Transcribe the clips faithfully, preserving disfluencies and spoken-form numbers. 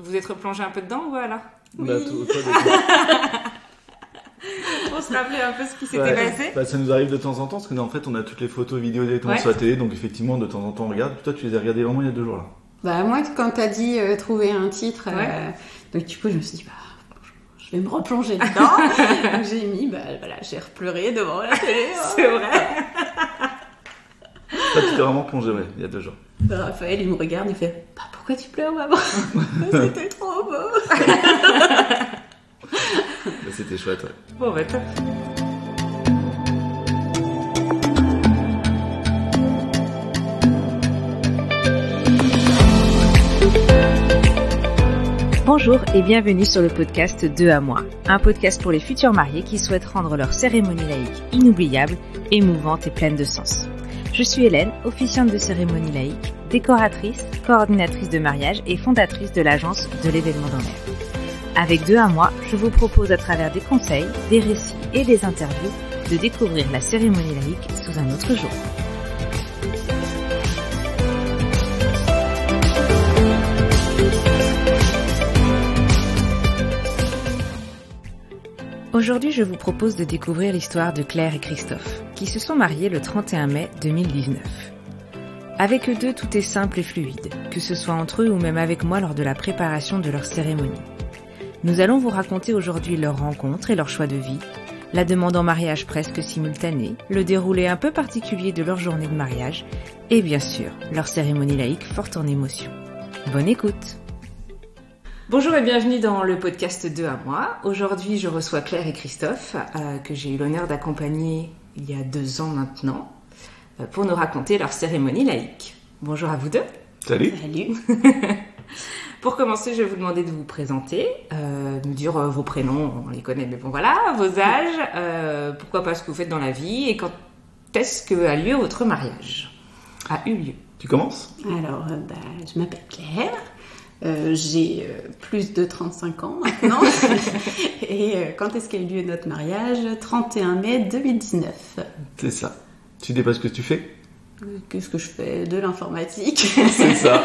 vous êtes replongé un peu dedans ou voilà? Oui. Bah, toi, toi, on se rappelait un peu ce qui s'était ouais. passé. Bah, ça nous arrive de temps en temps parce que nous, en fait, on a toutes les photos, vidéos directement ouais. sur la télé, donc effectivement, de temps en temps, on regarde. Toi, tu les as regardées vraiment il y a deux jours là. Bah moi, quand t'as dit euh, trouver un titre, ouais. euh, donc du coup, je me suis dit, bah, je vais me replonger dedans. Donc j'ai mis, bah voilà, j'ai repleuré devant la télé. C'est vrai. Ça, tu t'es vraiment plongé, ouais, il y a deux jours. Bah, Raphaël, il me regarde, il fait, bah pourquoi tu pleures, maman? C'était trop beau. Bah, c'était chouette, ouais. Bon, bah top. Bonjour et bienvenue sur le podcast deux à moi, un podcast pour les futurs mariés qui souhaitent rendre leur cérémonie laïque inoubliable, émouvante et pleine de sens. Je suis Hélène, officiante de cérémonie laïque, décoratrice, coordinatrice de mariage et fondatrice de l'agence de l'événement dans l'air. Avec deux à moi, je vous propose à travers des conseils, des récits et des interviews de découvrir la cérémonie laïque sous un autre jour. Aujourd'hui, je vous propose de découvrir l'histoire de Claire et Christophe, qui se sont mariés le trente et un mai deux mille dix-neuf. Avec eux deux, tout est simple et fluide, que ce soit entre eux ou même avec moi lors de la préparation de leur cérémonie. Nous allons vous raconter aujourd'hui leur rencontre et leur choix de vie, la demande en mariage presque simultanée, le déroulé un peu particulier de leur journée de mariage, et bien sûr, leur cérémonie laïque forte en émotions. Bonne écoute! Bonjour et bienvenue dans le podcast deux à moi. Aujourd'hui, je reçois Claire et Christophe, euh, que j'ai eu l'honneur d'accompagner il y a deux ans maintenant, euh, pour nous raconter leur cérémonie laïque. Bonjour à vous deux. Salut. Salut. Pour commencer, je vais vous demander de vous présenter, euh, de me dire euh, vos prénoms, on les connaît, mais bon voilà, vos âges, euh, pourquoi pas ce que vous faites dans la vie et quand est-ce que a lieu votre mariage, a eu lieu. Tu commences ? Alors, euh, bah, je m'appelle Claire. Euh, j'ai euh, plus de trente-cinq ans maintenant. Et euh, quand est-ce qu'a eu lieu notre mariage ? trente et un mai deux mille dix-neuf. C'est ça. Tu dis pas ce que tu fais ? Qu'est-ce que je fais ? De l'informatique. C'est ça.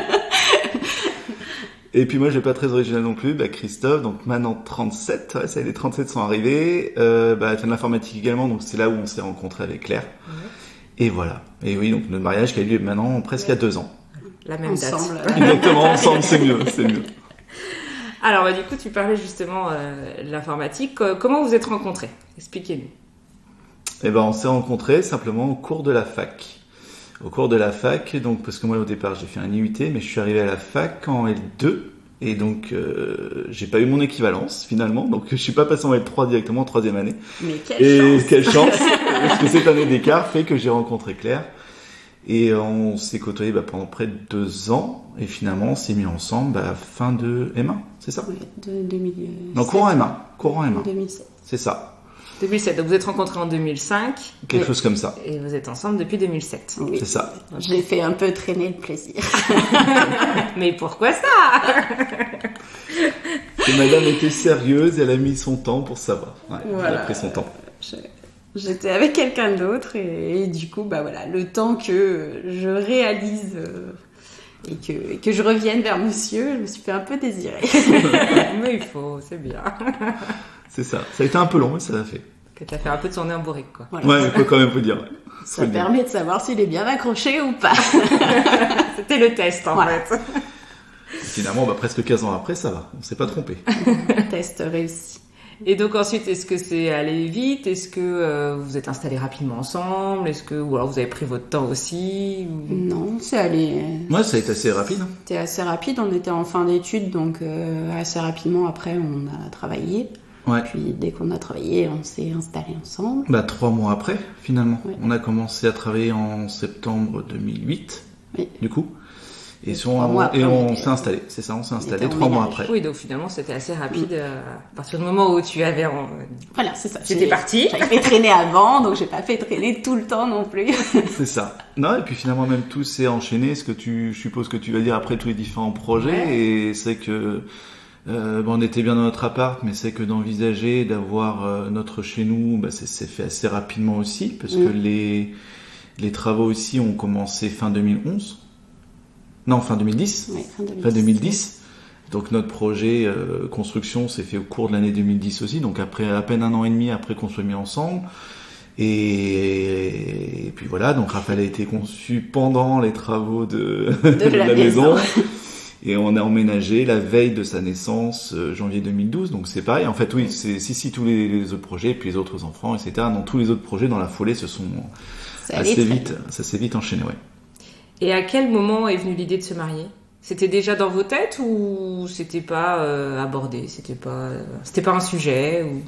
Et puis moi, je vais pas très original non plus. Bah, Christophe, donc maintenant trente-sept. Ouais, ça y est, les trente-sept sont arrivés. Euh, bah, tu as de l'informatique également, donc c'est là où on s'est rencontrés avec Claire. Ouais. Et voilà. Et oui, donc notre mariage qui a eu lieu maintenant presque ouais. à deux ans. La même ensemble. date. Exactement, ensemble, c'est mieux, c'est mieux. Alors, bah, du coup, tu parlais justement euh, de l'informatique. Comment vous êtes rencontrés ? Expliquez-nous. Eh ben, on s'est rencontrés simplement au cours de la fac. Au cours de la fac, donc, parce que moi, au départ, j'ai fait un I U T, mais je suis arrivé à la fac en L deux. Et donc, euh, j'ai pas eu mon équivalence, finalement. Donc, je suis pas passé en L trois directement, en troisième année. Mais quelle et chance! quelle chance! Parce que cette année d'écart fait que j'ai rencontré Claire. Et on s'est côtoyés bah, pendant près de deux ans, et finalement on s'est mis ensemble à bah, fin de M un, c'est ça ? Oui, de deux mille sept. Non, courant M un, courant M un. deux mille sept. C'est ça. deux mille sept, donc vous êtes rencontrés en deux mille cinq. Quelque et, chose comme ça. Et vous êtes ensemble depuis deux mille sept. Oui. C'est ça. J'ai fait un peu traîner le plaisir. Mais pourquoi ça ? Et madame était sérieuse, elle a mis son temps pour savoir. Ouais, voilà. Elle a pris son temps. Je... J'étais avec quelqu'un d'autre et, et du coup, bah voilà, le temps que je réalise euh, et, que, et que je revienne vers monsieur, je me suis fait un peu désirer. Mais il faut, c'est bien. C'est ça. Ça a été un peu long, mais ça l'a fait. Que t'as fait un peu de son nez en bourrique, quoi. Voilà. Ouais, il faut quand même vous dire. Ouais. Ça faut permet dire. De savoir s'il est bien accroché ou pas. C'était le test, en voilà. fait. Et finalement, bah, presque quinze ans après, ça va. On s'est pas trompé. Test réussi. Et donc ensuite, est-ce que c'est allé vite ? Est-ce que euh, vous êtes installés rapidement ensemble ? Est-ce que ou alors vous avez pris votre temps aussi ou... Non, c'est allé. Ouais, ça a été assez rapide. Hein. C'était assez rapide. On était en fin d'études, donc euh, assez rapidement après, on a travaillé. Ouais. Puis dès qu'on a travaillé, on s'est installés ensemble. Bah trois mois après, finalement. Ouais. On a commencé à travailler en septembre deux mille huit. Oui. Du coup. Et, et, on, après, et on, on s'est installé, c'est ça, on s'est installé trois mois après. Oui, donc finalement c'était assez rapide oui. euh, à partir du moment où tu avais... En... Voilà, c'est ça. C'était parti. J'avais fait traîner avant, donc j'ai pas fait traîner tout le temps non plus. C'est ça. Non, et puis finalement même tout s'est enchaîné, ce que tu, je suppose que tu vas dire après tous les différents projets, ouais. Et c'est que... Euh, bon, on était bien dans notre appart, mais c'est que d'envisager d'avoir euh, notre chez nous, bah, c'est, c'est fait assez rapidement aussi, parce mmh. que les, les travaux aussi ont commencé fin deux mille onze. Non, fin deux mille dix. Oui, fin deux mille dix. Fin deux mille dix. Donc notre projet euh, construction s'est fait au cours de l'année deux mille dix aussi, donc après à peine un an et demi après qu'on soit mis ensemble. Et, et puis voilà, donc Raphaël a été conçu pendant les travaux de, de, de la, la maison. maison. Et on a emménagé la veille de sa naissance, euh, janvier deux mille douze. Donc c'est pareil. En fait, oui, c'est si si tous les, les autres projets, puis les autres enfants, et cetera. Dans tous les autres projets, dans la foulée, se sont ça assez vite, ça s'est vite enchaîné, ouais. Et à quel moment est venue l'idée de se marier ? C'était déjà dans vos têtes ou c'était pas euh, abordé ? C'était pas, euh, c'était pas un sujet ou...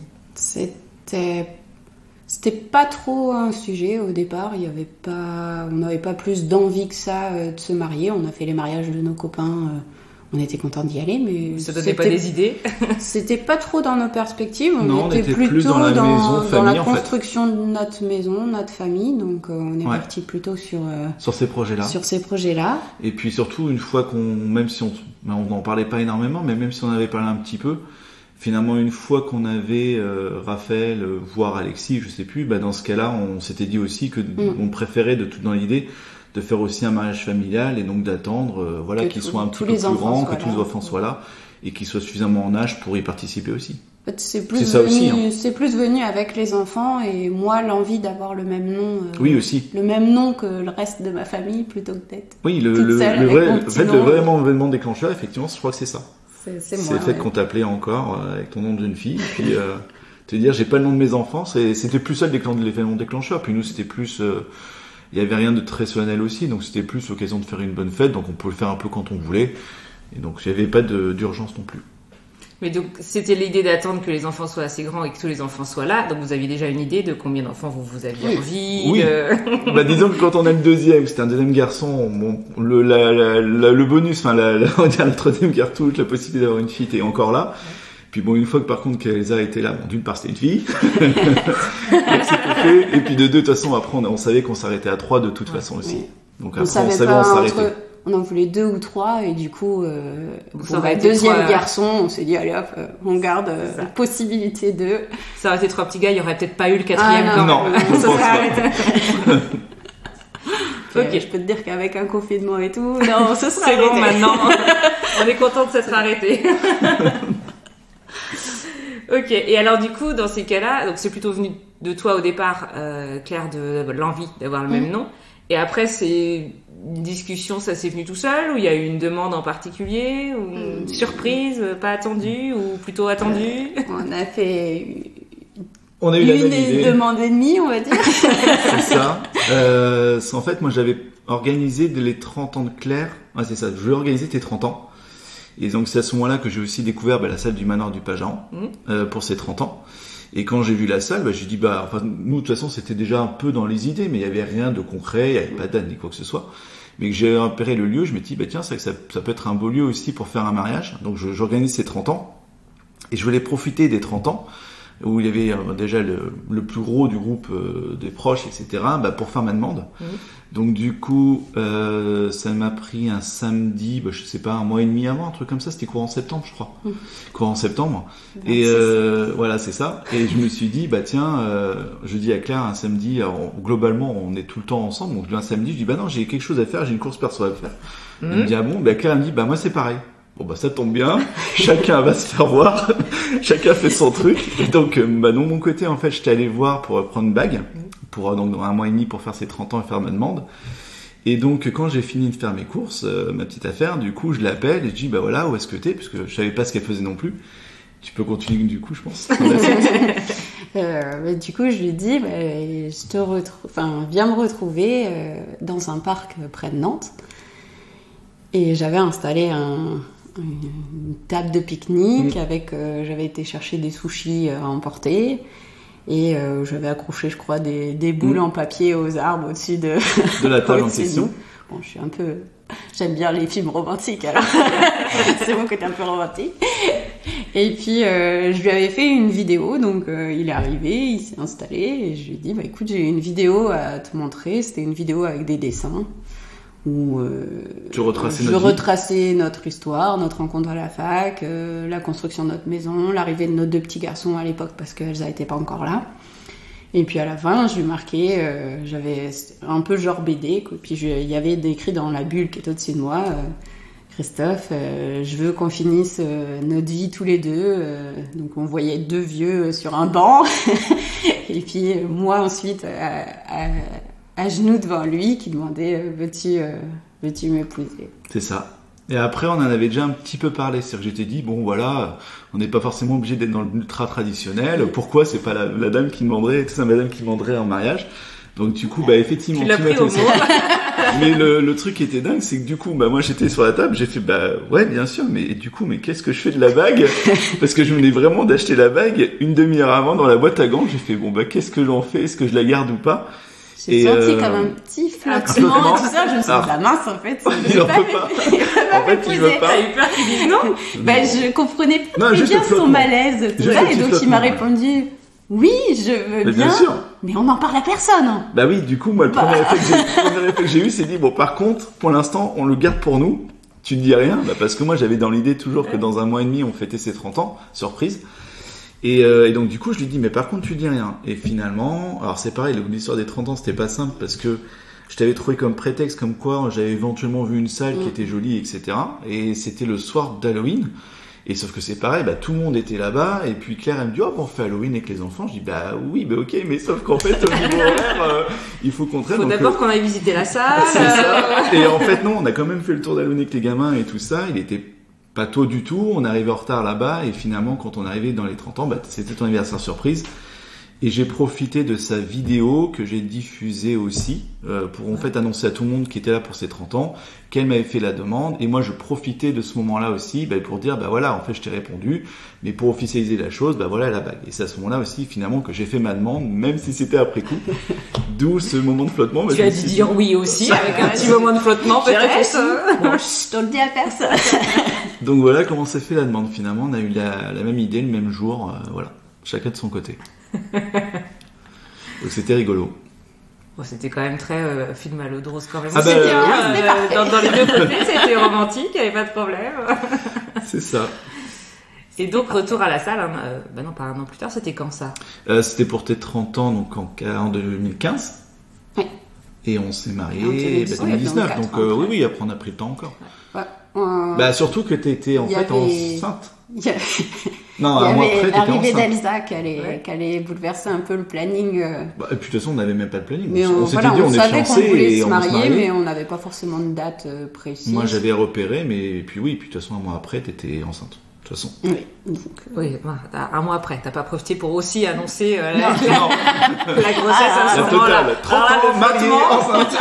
C'était, c'était pas trop un sujet au départ. Il y avait pas, on n'avait pas plus d'envie que ça euh, de se marier. On a fait les mariages de nos copains. Euh, on était contents d'y aller, mais ça donnait pas des idées. C'était pas trop dans nos perspectives. On, non, était, on était plutôt plus dans la dans, maison famille, dans la en construction fait. de notre maison, notre famille. Donc euh, on est ouais. parti plutôt sur euh, sur ces projets-là. Sur ces projets-là. Et puis surtout une fois qu'on, même si on, on n'en parlait pas énormément, mais même si on avait parlé un petit peu, finalement une fois qu'on avait euh, Raphaël, euh, voire Alexis, je sais plus, bah dans ce cas-là, on s'était dit aussi que mm. on préférait de tout dans l'idée de faire aussi un mariage familial et donc d'attendre, euh, voilà, qu'il soit un petit peu plus grand, que tous les enfants soient là et qu'ils soient suffisamment en âge pour y participer aussi. En fait, c'est plus c'est ça venu, aussi. Hein. C'est plus venu avec les enfants et moi l'envie d'avoir le même nom. Euh, oui aussi. Le même nom que le reste de ma famille plutôt que d'être. Oui, le, le, le vrai, en fait, le vrai événement déclencheur, effectivement, je crois que c'est ça. C'est, c'est, c'est moi, le fait ouais. qu'on t'appelait encore euh, avec ton nom de jeune fille, et puis euh, te dire j'ai pas le nom de mes enfants, c'est, c'était plus ça l'événement déclencheur. Puis nous c'était plus euh, il y avait rien de très solennel aussi, donc c'était plus l'occasion de faire une bonne fête, donc on pouvait le faire un peu quand on voulait, et donc il n'y avait pas de, d'urgence non plus. Mais donc c'était l'idée d'attendre que les enfants soient assez grands et que tous les enfants soient là, donc vous aviez déjà une idée de combien d'enfants vous, vous aviez oui. envie oui. de... bah disons que quand on a le deuxième, c'était un deuxième garçon, bon, le, la, la, la, le bonus, enfin la, la, on va dire la troisième cartouche, la possibilité d'avoir une fille était encore là. Ouais. Puis bon, une fois que par contre qu'Elsa était là, bon, d'une part c'était une fille, donc c'était fait. Et puis de deux, de toute façon après on, on savait qu'on s'arrêtait à trois de toute ouais, façon aussi. Oui. Donc on après savait on savait pas on s'arrêtait. Entre... On en voulait deux ou trois et du coup, euh, pour le deuxième trois... garçon, on s'est dit allez hop, euh, on garde euh, la possibilité de. Ça aurait été trois petits gars, il y aurait peut-être pas eu le quatrième. Ah, non, non, non, non, ça serait arrêté. Ok, je peux te dire qu'avec un confinement et tout, non, ce serait c'est bon maintenant. On est content de s'être arrêté. Ok, et alors du coup, dans ces cas-là, donc c'est plutôt venu de toi au départ, euh, Claire, de, de l'envie d'avoir le mmh. même nom. Et après, c'est une discussion, ça s'est venu tout seul, ou il y a eu une demande en particulier, ou une mmh. surprise, pas attendue, ou plutôt attendue? On a fait on a eu une la même idée. demande et demie, on va dire. C'est ça. Euh, c'est en fait, moi j'avais organisé les trente ans de Claire. Ouais, c'est ça, je voulais organiser tes trente ans. Et donc c'est à ce moment-là que j'ai aussi découvert bah, la salle du manoir du Pageant mmh. euh, pour ses trente ans. Et quand j'ai vu la salle, bah, j'ai dit bah enfin nous de toute façon c'était déjà un peu dans les idées, mais il y avait rien de concret, il y avait pas de date ni quoi que ce soit. Mais que j'ai repéré le lieu, je me dis bah tiens c'est que ça, ça peut être un beau lieu aussi pour faire un mariage. Donc je, j'organise ces trente ans et je voulais profiter des trente ans où il y avait euh, déjà le, le plus gros du groupe euh, des proches, et cetera. Bah, pour faire ma demande. Mmh. Donc du coup, euh, ça m'a pris un samedi, bah, je sais pas, un mois et demi avant, un truc comme ça. C'était courant septembre, je crois. Mmh. Courant septembre. vingt-six. Et euh, voilà, c'est ça. Et je me suis dit, bah tiens, euh, je dis à Claire un samedi. Alors, globalement, on est tout le temps ensemble. Donc un samedi, je dis bah non, j'ai quelque chose à faire, j'ai une course perso à faire. Mmh. Elle me dit ah bon, bah Claire elle me dit bah moi c'est pareil. Bon bah ça tombe bien, chacun va se faire voir, chacun fait son truc. Et donc bah de mon côté en fait j'étais allé voir pour prendre une bague, pour donc dans un mois et demi pour faire ses trente ans et faire ma demande. Et donc quand j'ai fini de faire mes courses, euh, ma petite affaire, du coup je l'appelle et je dis bah voilà où est-ce que t'es, parce que je savais pas ce qu'elle faisait non plus. Tu peux continuer du coup je pense. euh, bah, du coup je lui dis bah, je te retrouve, enfin viens me retrouver euh, dans un parc près de Nantes. Et j'avais installé un une table de pique-nique mmh. avec euh, j'avais été chercher des sushis à emporter et euh, j'avais accroché je crois des, des boules mmh. en papier aux arbres au-dessus de, de la table en question. Bon, je suis un peu j'aime bien les films romantiques alors c'est mon côté un peu romantique. Et puis euh, je lui avais fait une vidéo, donc euh, il est arrivé, il s'est installé et je lui ai dit bah écoute j'ai une vidéo à te montrer. C'était une vidéo avec des dessins où euh, tu retraçais je notre retraçais notre histoire, notre rencontre à la fac, euh, la construction de notre maison, l'arrivée de nos deux petits garçons à l'époque parce qu'Elsa n'était pas encore là. Et puis à la fin, je lui marquais, euh, j'avais un peu genre B D, quoi. Puis il y avait écrit dans la bulle qui était au-dessus de moi, euh, Christophe, euh, je veux qu'on finisse euh, notre vie tous les deux. Euh, donc on voyait deux vieux sur un banc. Et puis euh, moi ensuite à, à, à genoux devant lui qui demandait euh, veux-tu, euh, veux-tu m'épouser ? C'est ça. Et après, on en avait déjà un petit peu parlé. C'est-à-dire que j'étais dit, bon voilà, on n'est pas forcément obligé d'être dans l'ultra traditionnel. Pourquoi c'est pas la, la dame qui demanderait, c'est la madame qui demanderait en mariage ? Donc du coup, bah effectivement, tu l'as pris au mot. Mais le, le truc qui était dingue, c'est que du coup, bah moi j'étais sur la table, j'ai fait bah ouais bien sûr, mais du coup, mais qu'est-ce que je fais de la bague ? Parce que je venais vraiment d'acheter la bague une demi-heure avant dans la boîte à gants. J'ai fait bon bah qu'est-ce que j'en fais ? Est-ce que je la garde ou pas ? J'ai Et senti euh... comme un petit flottement et tout ça. Je me suis dit, la mince, en fait, il en peut pas. En fait, il veut pas. T'as eu peur qu'il dise non ? Bah, je comprenais pas Non, très bien son malaise, tout Juste ça. le Et petit donc, il m'a flottement, répondu, oui, je veux Mais bien, bien sûr. mais on n'en parle à personne. Bah oui, du coup, moi, le Bah. premier effet que j'ai, le premier effet que j'ai eu, c'est dit, bon, par contre, pour l'instant, on le garde pour nous. Tu ne dis rien, bah, parce que moi, j'avais dans l'idée toujours que dans un mois et demi, on fêtait ses trente ans, surprise. Et, euh, et donc, du coup, je lui dis, mais par contre, tu dis rien. Et finalement, alors c'est pareil, l'histoire des trente ans, c'était pas simple parce que je t'avais trouvé comme prétexte, comme quoi j'avais éventuellement vu une salle qui était jolie, et cetera. Et c'était le soir d'Halloween. Et sauf que c'est pareil, bah, tout le monde était là-bas, et puis Claire, elle me dit, oh, bon, on fait Halloween avec les enfants. Je dis, bah oui, bah ok, mais sauf qu'en fait, au niveau horaire, euh, il faut qu'on traîne. Faut donc, d'abord euh, qu'on aille visiter la salle. c'est ça. Et en fait, non, on a quand même fait le tour d'Halloween avec les gamins et tout ça. Il était pas tôt du tout, on arrivait en retard là-bas, et finalement, quand on arrivait dans les trente ans, bah, c'était ton anniversaire surprise. Et j'ai profité de sa vidéo que j'ai diffusée aussi euh, pour en fait annoncer à tout le monde qui était là pour ses trente ans qu'elle m'avait fait la demande. Et moi, je profitais de ce moment-là aussi bah, pour dire, bah voilà, en fait, je t'ai répondu, mais pour officialiser la chose, bah voilà la bague. Et c'est à ce moment-là aussi, finalement, que j'ai fait ma demande, même si c'était après coup. D'où ce moment de flottement. Bah, Tu as dû dire oui aussi, avec un petit moment de flottement peut-être. Bon, je te le dis à personne. Donc voilà comment s'est fait la demande. Finalement, on a eu la, la même idée le même jour. Euh, voilà, chacun de son côté. Donc c'était rigolo. Bon, c'était quand même très euh, film à l'eau de rose quand même. Ah bah, C'était oui. bien, C'était euh, parfait. dans, dans les deux côtés, c'était romantique, il n'y avait pas de problème. C'est ça. Et donc, retour à la salle, hein, euh, bah non, pas un an plus tard, c'était quand ça ? Euh, c'était pour tes trente ans, donc en, en deux mille quinze. Oui. Et on s'est En mariés deux mille dix-neuf, bah, deux mille dix-neuf. donc Donc quatre ans euh, oui, après. oui, après on a pris le temps encore. Ouais. Euh, Bah surtout que t'étais en il y fait avait- enceinte. Il y, a- Non, il y un mois avait après, t'étais l'arrivée enceinte. d'Elsa qui allait, Ouais. qui allait bouleverser un peu le planning. euh, Bah, et puis de toute façon, on n'avait même pas de planning. Mais on on, on s'était voilà, dit, on, on est savait qu'on fiancés voulait et se on va se marier, marier. mais on n'avait pas forcément de date euh, précise. Moi, j'avais repéré, mais et puis oui, et puis de toute façon, un mois après, t'étais enceinte. De toute façon. Oui. Donc, Oui, bah, t'as- un mois après, t'as pas profité pour aussi annoncer euh, la, Non. Non, la grossesse à ce la moment-là. totale. trente Alors là, ans, le mariée, flottement, enceinte.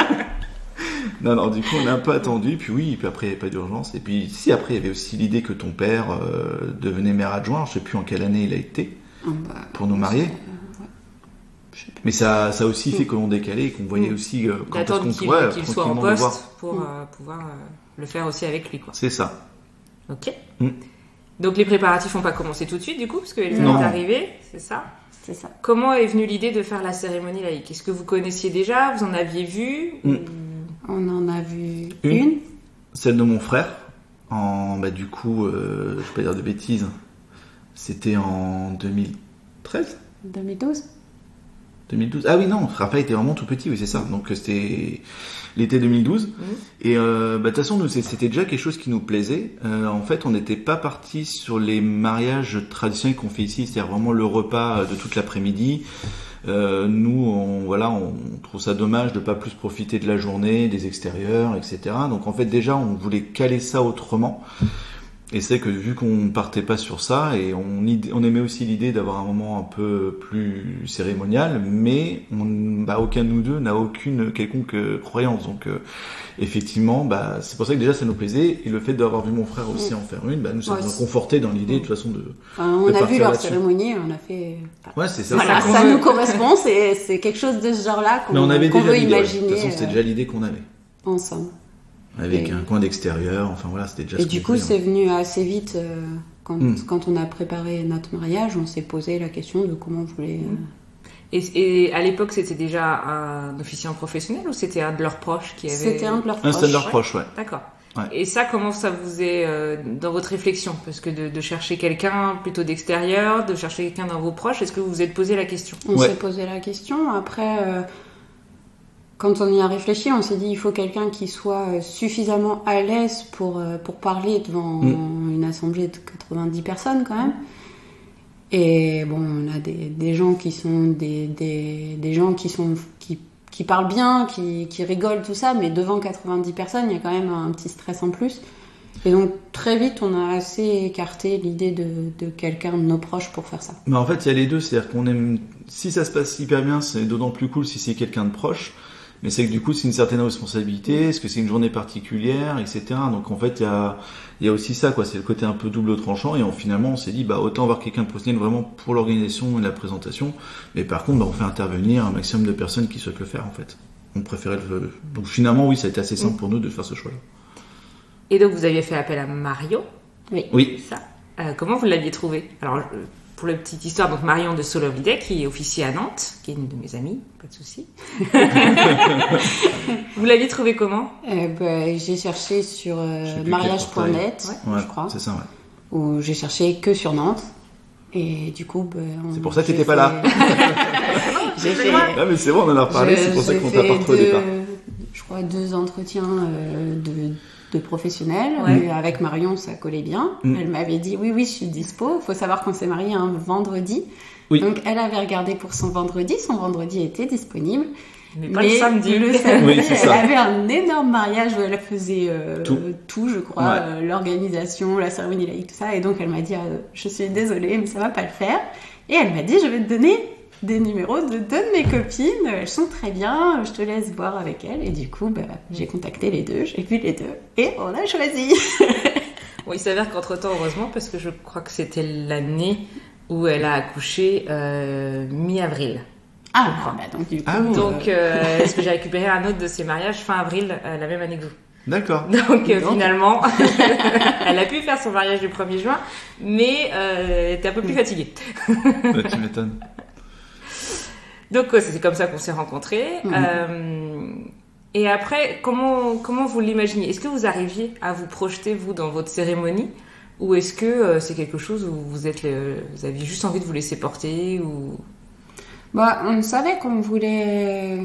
Non, non, du coup, on n'a un peu attendu, puis oui, puis après, il n'y avait pas d'urgence. Et puis, si, après, il y avait aussi l'idée que ton père euh, devenait maire adjoint, je sais plus en quelle année il a été, ah bah, pour nous marier. c'est- ouais. Je sais pas. Mais ça, ça a aussi fait que l'on décalait et qu'on voyait aussi euh, quand est-ce d'attendre qu'on qu'il pourrait qu'il soit en tranquillement le voir. poste pour euh, pouvoir euh, le faire aussi avec lui, quoi. C'est ça. Ok. Mm. Donc les préparatifs n'ont pas commencé tout de suite, du coup, parce que Elsa Non. est arrivée, c'est ça. C'est ça. Comment est venue l'idée de faire la cérémonie laïque ? Est-ce que vous connaissiez déjà ? Vous en aviez vu ? Mm. Ou- On en a vu Une. une. Celle de mon frère, en, bah, du coup, euh, je vais pas dire de bêtises, c'était en deux mille treize deux mille douze. deux mille douze. Ah oui, non, Raphaël était vraiment tout petit, oui, c'est ça. Donc c'était l'été deux mille douze. Mhm. Et euh, bah, de toute façon, nous, c'est- c'était déjà quelque chose qui nous plaisait. Euh, en fait, on n'était pas parti sur les mariages traditionnels qu'on fait ici, c'est-à-dire vraiment le repas de toute l'après-midi. Euh, nous, on, voilà, on trouve ça dommage de pas plus profiter de la journée, des extérieurs, et cetera. Donc en fait, déjà, on voulait caler ça autrement. Et c'est que vu qu'on partait pas sur ça, et on, id- on aimait aussi l'idée d'avoir un moment un peu plus cérémonial, mais on, bah, aucun de nous deux n'a aucune quelconque euh, croyance. Donc euh, effectivement, bah, c'est pour ça que déjà ça nous plaisait, et le fait d'avoir vu mon frère aussi en faire une, bah, nous ça Ouais, nous a c'est- conforté dans l'idée de toute façon de... Enfin, on De a vu partir leur là-dessus. cérémonie, on a fait. Ouais, c'est ça. Voilà, qu'on ça veut. nous correspond, c'est c'est quelque chose de ce genre-là qu'on Mais on avait qu'on déjà veut l'idée. ouais. De imaginer toute façon, c'était euh, déjà l'idée qu'on avait. ensemble. Avec Et- un coin d'extérieur, enfin voilà, c'était déjà Et ce du qu'on coup, voulait, c'est hein. venu assez vite. euh, quand, Mm. quand on a préparé notre mariage, on s'est posé la question de comment on voulait. euh, Et, et à l'époque, c'était déjà un officiant professionnel ou c'était un de leurs proches qui avait... C'était un de leurs Un proches. stand proche, ouais. D'accord. Ouais. Et ça, comment ça vous est euh, dans votre réflexion ? Parce que de, de chercher quelqu'un plutôt d'extérieur, de chercher quelqu'un dans vos proches, est-ce que vous vous êtes posé la question ? On Ouais. s'est posé la question. Après, euh, quand on y a réfléchi, on s'est dit il faut quelqu'un qui soit suffisamment à l'aise pour, pour parler devant mmh. une assemblée de quatre-vingt-dix personnes quand même. Et bon, on a des, des gens qui sont des, des, des gens qui sont qui, qui parlent bien, qui, qui rigolent, tout ça, mais devant quatre-vingt-dix personnes, il y a quand même un petit stress en plus. Et donc très vite, on a assez écarté l'idée de, de quelqu'un de nos proches pour faire ça. Mais en fait, il y a les deux, c'est-à-dire qu'on aime. Si ça se passe hyper bien, c'est d'autant plus cool si c'est quelqu'un de proche. Mais c'est que du coup, c'est une certaine responsabilité. Est-ce que c'est une journée particulière, et cetera. Donc en fait, il y a, il y a aussi ça, quoi. C'est le côté un peu double tranchant. Et on, finalement, on s'est dit, bah autant avoir quelqu'un de professionnel vraiment pour l'organisation et la présentation. Mais par contre, bah, on fait intervenir un maximum de personnes qui souhaitent le faire, en fait. On préférait le. Donc finalement, oui, ça a été assez simple mmh. pour nous de faire ce choix-là. Et donc vous aviez fait appel à Marion. Oui. Oui. Ça. Euh, comment vous l'aviez trouvé ? Alors. Je... Pour la petite histoire, donc Marion de Solovide, qui est officier à Nantes, qui est une de mes amies, pas de souci. Vous l'aviez trouvée comment ? euh, bah, J'ai cherché sur euh, mariage point net, ouais. Ouais, je crois. C'est ça, ouais. Où j'ai cherché que sur Nantes. Et du coup, bah, on, c'est pour ça que t'étais fait... pas là. j'ai fait. Ah mais c'est bon, on en a reparlé. Je, c'est pour ça qu'on t'a pas retrouvé au départ. Je crois deux entretiens euh, de. de professionnels, ouais. Avec Marion ça collait bien, mmh. Elle m'avait dit oui oui je suis dispo, il faut savoir qu'on s'est mariés un vendredi, oui. Donc elle avait regardé pour son vendredi, son vendredi était disponible, mais pas mais le samedi, le samedi oui, elle ça. avait un énorme mariage où elle faisait euh, tout. tout je crois, ouais. euh, l'organisation, la cérémonie laïque, tout ça, et donc elle m'a dit euh, je suis désolée mais ça va pas le faire, et elle m'a dit je vais te donner des numéros de deux de mes copines, elles sont très bien, je te laisse voir avec elles. Et du coup, bah, j'ai contacté les deux, j'ai vu les deux, et on a choisi. Bon, il s'avère qu'entre-temps, heureusement, parce que je crois que c'était l'année où elle a accouché euh, mi-avril. Ah, bah, donc du coup... Ah, donc, euh, est-ce que j'ai récupéré un autre de ses mariages fin avril, euh, la même année que vous. D'accord. Donc euh, finalement, elle a pu faire son mariage du premier juin, mais euh, elle était un peu plus fatiguée. Bah, tu m'étonnes. Donc c'est comme ça qu'on s'est rencontrés. Mmh. Euh, et après, comment comment vous l'imaginez ? Est-ce que vous arriviez à vous projeter vous dans votre cérémonie, ou est-ce que euh, c'est quelque chose où vous êtes, euh, vous aviez juste envie de vous laisser porter ou... Bah, on savait qu'on voulait,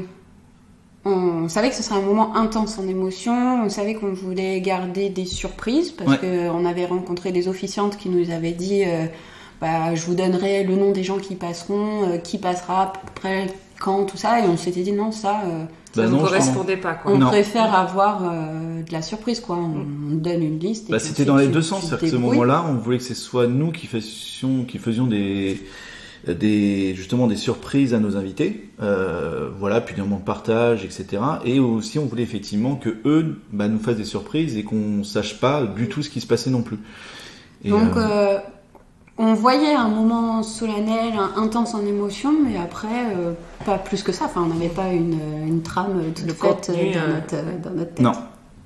on savait que ce serait un moment intense en émotion. On savait qu'on voulait garder des surprises parce ouais. que on avait rencontré des officiantes qui nous avaient dit. Euh, Bah, je vous donnerai le nom des gens qui passeront, euh, qui passera à peu près quand, tout ça. Et on s'était dit non, ça, euh, ça bah ne non, correspondait pas. Quoi. On non. préfère avoir euh, de la surprise, quoi. On, on donne une liste. Et bah, c'était dans les deux tu, sens. Tu c'est-à-dire que ce moment-là, on voulait que ce soit nous qui fassions, qui faisions des, des, justement des surprises à nos invités. Euh, voilà, puis des moments de partage, et cetera. Et aussi, on voulait effectivement que eux bah, nous fassent des surprises et qu'on sache pas du tout ce qui se passait non plus. Et Donc, euh... Euh, on voyait un moment solennel, intense en émotion, mais après, euh, pas plus que ça. Enfin, on n'avait pas une, une trame toute faite contenu, dans, euh... notre, dans notre tête. Non.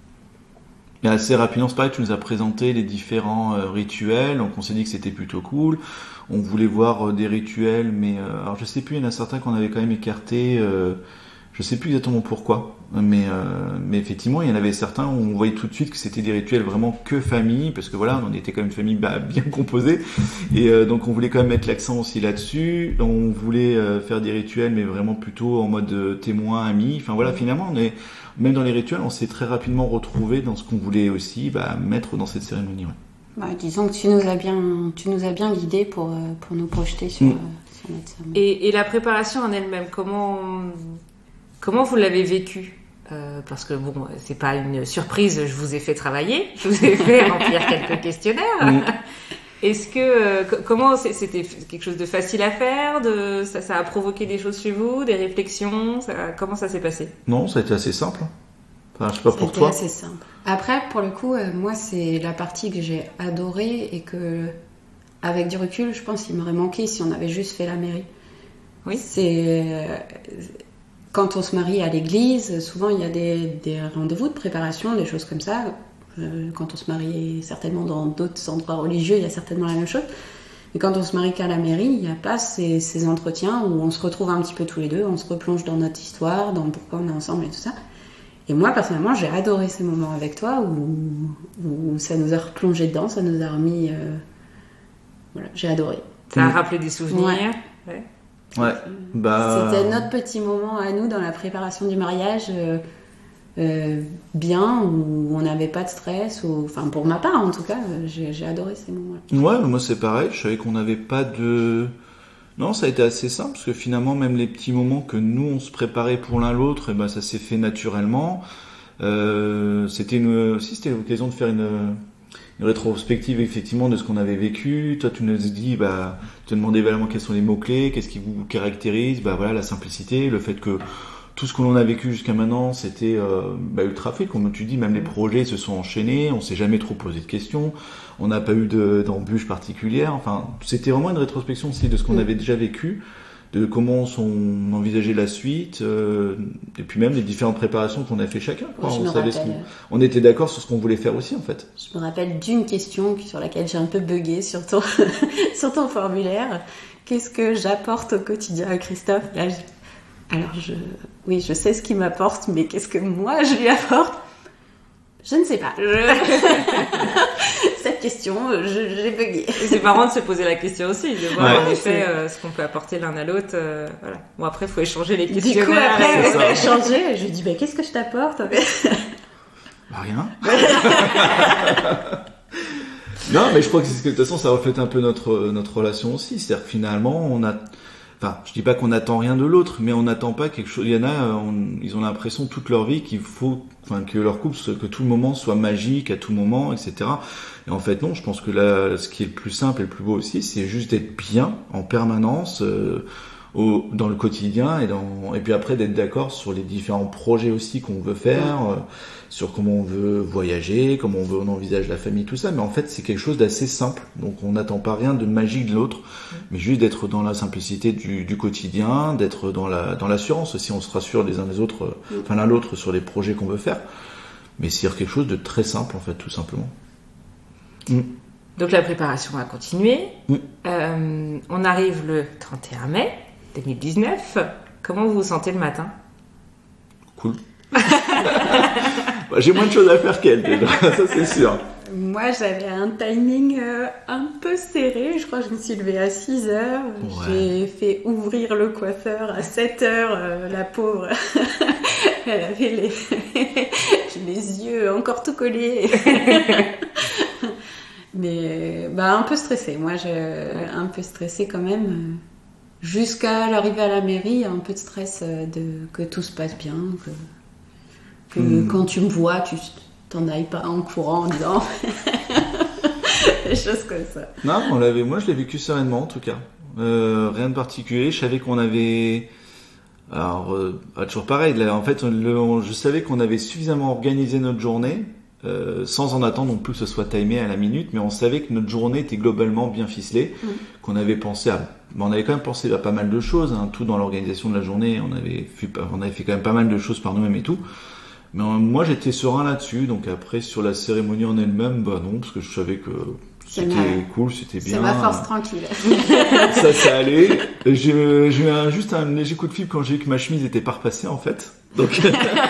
Et assez rapidement, c'est pareil, tu nous as présenté les différents euh, rituels, donc on s'est dit que c'était plutôt cool. On voulait voir euh, des rituels, mais euh, alors je sais plus, il y en a certains qu'on avait quand même écartés. Euh, je sais plus exactement pourquoi, mais euh, mais effectivement, il y en avait certains où on voyait tout de suite que c'était des rituels vraiment que famille, parce que voilà, on était quand même une famille bah, bien composée, et euh, donc on voulait quand même mettre l'accent aussi là-dessus. On voulait euh, faire des rituels, mais vraiment plutôt en mode euh, témoin, ami. Enfin voilà, finalement, on est même dans les rituels, on s'est très rapidement retrouvé dans ce qu'on voulait aussi bah, mettre dans cette cérémonie. Ouais. Bah, disons que tu nous as bien, tu nous as bien guidés pour pour nous projeter sur, mmh. euh, sur notre cérémonie. Et, et la préparation en elle-même, comment comment vous l'avez vécue? Euh, parce que bon, c'est pas une surprise, je vous ai fait travailler, je vous ai fait remplir quelques questionnaires. Mmh. Est-ce que euh, comment c'était quelque chose de facile à faire, de ça, ça a provoqué des choses chez vous, des réflexions, ça, comment ça s'est passé? Non, ça a été assez simple. Enfin, je sais pas pour toi. C'était assez simple. Après, pour le coup, euh, moi, c'est la partie que j'ai adorée et que, avec du recul, je pense qu'il m'aurait manqué si on avait juste fait la mairie. Oui. C'est euh, quand on se marie à l'église, souvent il y a des, des rendez-vous de préparation, des choses comme ça. Euh, quand on se marie certainement dans d'autres endroits religieux, il y a certainement la même chose. Mais quand on se marie qu'à la mairie, il n'y a pas ces, ces entretiens où on se retrouve un petit peu tous les deux, on se replonge dans notre histoire, dans pourquoi on est ensemble et tout ça. Et moi, personnellement, j'ai adoré ces moments avec toi où, où ça nous a replongé dedans, ça nous a remis... Euh... Voilà, j'ai adoré. Ça a rappelé des souvenirs. Ouais. Ouais. Ouais, bah... C'était notre petit moment à nous dans la préparation du mariage, euh, euh, bien, où on n'avait pas de stress, ou... enfin pour ma part en tout cas, j'ai, j'ai adoré ces moments-là. Ouais, moi c'est pareil, je savais qu'on n'avait pas de... Non, ça a été assez simple, parce que finalement, même les petits moments que nous, on se préparait pour l'un l'autre, et ben, ça s'est fait naturellement. Euh, c'était une, aussi, c'était l'occasion de faire une, une rétrospective, effectivement, de ce qu'on avait vécu. Toi, tu nous as dit, bah, tu te demandais vraiment quels sont les mots-clés, qu'est-ce qui vous caractérise, bah, voilà, la simplicité, le fait que tout ce que l'on a vécu jusqu'à maintenant, c'était euh, bah, ultra fait. Comme tu dis, même les projets se sont enchaînés, on s'est jamais trop posé de questions, on n'a pas eu de, d'embûches particulières. Enfin, c'était vraiment une rétrospection aussi de ce qu'on mmh. avait déjà vécu, de comment on envisageait la suite, euh, et puis même les différentes préparations qu'on a fait chacun. Quoi. Je on, me savait ce rappelle. qu'on, on était d'accord sur ce qu'on voulait faire aussi, en fait. Je me rappelle d'une question sur laquelle j'ai un peu bugué sur ton, sur ton formulaire. Qu'est-ce que j'apporte au quotidien à Christophe ? Là, je... Alors, je... oui, je sais ce qu'il m'apporte, mais qu'est-ce que moi, je lui apporte ? Je ne sais pas. Je... Cette question, je... j'ai bugué. Et c'est marrant de se poser la question aussi, de voir Ouais. en effet euh, ce qu'on peut apporter l'un à l'autre. Euh, voilà. Bon, après, il faut échanger les questionnaires. Du coup, après, et- on a échangé. Je lui ai dit, bah, qu'est-ce que je t'apporte ? Bah, rien. Non, mais je crois que, c'est, que de toute façon, ça reflète un peu notre, notre relation aussi. C'est-à-dire que finalement, on a... Enfin, je dis pas qu'on attend rien de l'autre, mais on n'attend pas quelque chose. Il y en a, on, ils ont l'impression toute leur vie qu'il faut, enfin, que leur couple, que tout le moment soit magique à tout moment, et cetera. Et en fait, non. Je pense que là, ce qui est le plus simple et le plus beau aussi, c'est juste d'être bien en permanence euh, au, dans le quotidien et dans, et puis après d'être d'accord sur les différents projets aussi qu'on veut faire, euh, sur comment on veut voyager, comment on veut, on envisage la famille, tout ça. Mais en fait, c'est quelque chose d'assez simple. Donc, on n'attend pas rien de magique de l'autre, mais juste d'être dans la simplicité du, du quotidien, d'être dans la, dans l'assurance aussi. On se rassure les uns les autres, euh, enfin l'un l'autre sur les projets qu'on veut faire. Mais c'est quelque chose de très simple, en fait, tout simplement. Mm. Donc la préparation va continuer. Mm. Euh, on arrive le trente et un mai deux mille dix-neuf. Comment vous vous sentez le matin ? Cool. Bah, j'ai moins de choses à faire qu'elle, déjà. Ça, c'est sûr. Moi, j'avais un timing euh, un peu serré. Je crois que je me suis levée à six heures. Ouais. J'ai fait ouvrir le coiffeur à sept heures. Euh, la pauvre, elle avait les... les yeux encore tout collés. Mais bah, un peu stressée. Moi, je... un peu stressée quand même. Jusqu'à l'arrivée à la mairie, un peu de stress de... que tout se passe bien. Que, que mmh. quand tu me vois, tu t'en ailles pas en courant en disant des choses comme ça. Non, on l'avait, moi je l'ai vécu sereinement en tout cas. Euh, rien de particulier. Je savais qu'on avait... Alors, euh, toujours pareil. Là, en fait, le, on, je savais qu'on avait suffisamment organisé notre journée euh, sans en attendre non plus que ce soit timé à la minute, mais on savait que notre journée était globalement bien ficelée, mmh. qu'on avait pensé à... On avait quand même pensé à pas mal de choses, hein, tout dans l'organisation de la journée. On avait, fait, on avait fait quand même pas mal de choses par nous-mêmes et tout. Mais euh, moi, j'étais serein là-dessus. Donc après, sur la cérémonie en elle-même, bah non, parce que je savais que c'était ma... cool, c'était bien. C'est ma force tranquille. Ça, ça allait. J'ai, j'ai eu un, juste un léger coup de fil quand j'ai vu que ma chemise était pas repassée, en fait. Donc...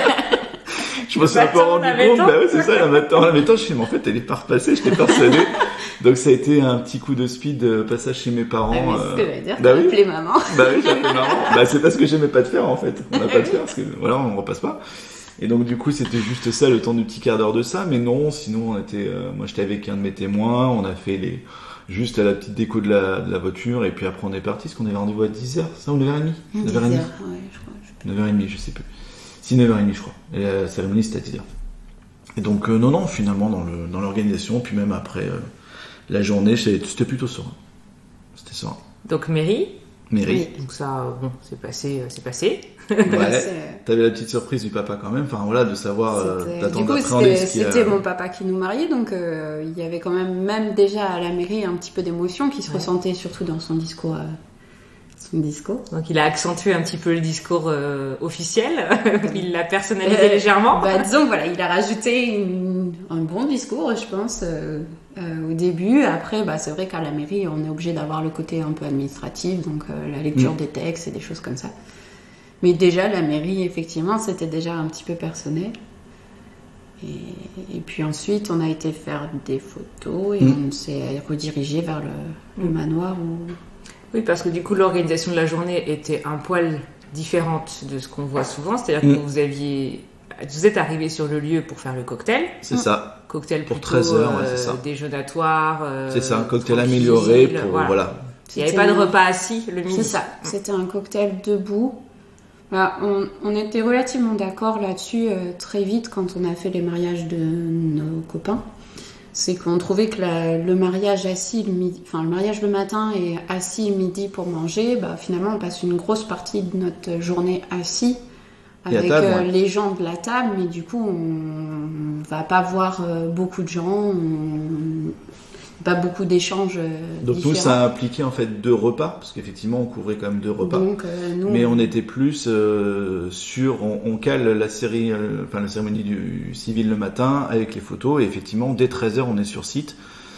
je me suis un peu rendu compte, bah ouais, c'est ça, la matin, la matin, je suis, mais en fait, elle est pas repassée, j'étais persuadé. Donc, ça a été un petit coup de speed, euh, passage chez mes parents. Ah oui, c'est euh... ce que j'allais dire, bah t'as oui. appelé maman. Bah oui, j'ai appelé maman. Bah, c'est parce que j'aimais pas de faire, en fait. On n'a pas de faire, parce que, voilà, on repasse pas. Et donc, du coup, c'était juste ça, le temps du petit quart d'heure de ça, mais non, sinon, on était, euh, moi, j'étais avec un de mes témoins, on a fait les, juste à la petite déco de la, de la voiture, et puis après, on est parti, parce qu'on avait rendez-vous à dix heures, ça, ou neuf heures trente? dix heures, ouais, je crois. neuf heures trente, je sais plus. Si, neuf heures trente, je crois. Et la cérémonie, c'était à dix heures. Et donc, euh, non, non, finalement, dans, le, dans l'organisation, puis même après euh, la journée, c'était, c'était plutôt serein. C'était serein. Donc, mairie. Mairie. Oui. Donc, ça, bon, c'est passé, c'est passé. Ouais, c'est... T'avais la petite surprise du papa quand même, enfin voilà, de savoir, euh, d'attendre, du coup, d'appréhender c'était, ce qu'il y a... c'était mon papa qui nous mariait, donc euh, il y avait quand même, même déjà à la mairie, un petit peu d'émotion qui se ouais. ressentait surtout dans son discours. Euh, son discours. Donc il a accentué un petit peu le discours euh, officiel, il l'a personnalisé euh, légèrement. Bah, disons voilà, il a rajouté une, un bon discours, je pense, euh, euh, au début. Après, bah, c'est vrai qu'à la mairie, on est obligé d'avoir le côté un peu administratif, donc euh, la lecture mmh. des textes et des choses comme ça. Mais déjà, la mairie, effectivement, c'était déjà un petit peu personnel. Et, et puis ensuite, on a été faire des photos et mmh. on s'est redirigé vers le, le manoir où... Oui, parce que du coup, l'organisation de la journée était un poil différente de ce qu'on voit souvent. C'est-à-dire Mm. que vous aviez... Vous êtes arrivé sur le lieu pour faire le cocktail. C'est mm. ça. Cocktail pour plutôt treize heures, euh, ouais, c'est ça. déjeunatoire. Euh, c'est ça, un cocktail tranquille, amélioré pour... voilà. voilà. Il n'y avait pas de repas assis le midi. C'est ça, c'était un cocktail debout. Voilà, on, on était relativement d'accord là-dessus euh, très vite quand on a fait les mariages de nos copains. C'est qu'on trouvait que la, le mariage assis le midi, enfin le mariage le matin et assis midi pour manger, bah, finalement on passe une grosse partie de notre journée assis avec table, euh, ouais. les gens de la table, mais du coup on va pas voir euh, beaucoup de gens, on, pas beaucoup d'échanges euh, Donc différents. nous, ça a impliqué en fait deux repas, parce qu'effectivement, on couvrait quand même deux repas. Donc, euh, nous, mais on était plus euh, sur, on, on cale la série, euh, enfin la cérémonie du civil le matin avec les photos, et effectivement, dès treize heures, on est sur site.